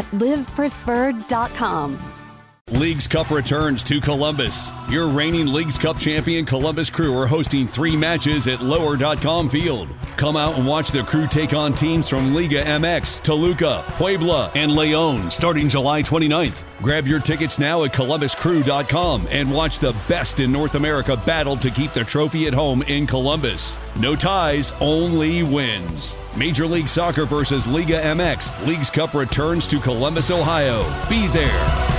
livepreferred.com. Leagues Cup returns to Columbus. Your reigning Leagues Cup champion Columbus Crew are hosting 3 matches at Lower.com Field. Come out and watch the Crew take on teams from Liga MX, Toluca, Puebla, and León starting July 29th. Grab your tickets now at ColumbusCrew.com and watch the best in North America battle to keep the trophy at home in Columbus. No ties, only wins. Major League Soccer versus Liga MX. Leagues Cup returns to Columbus, Ohio. Be there.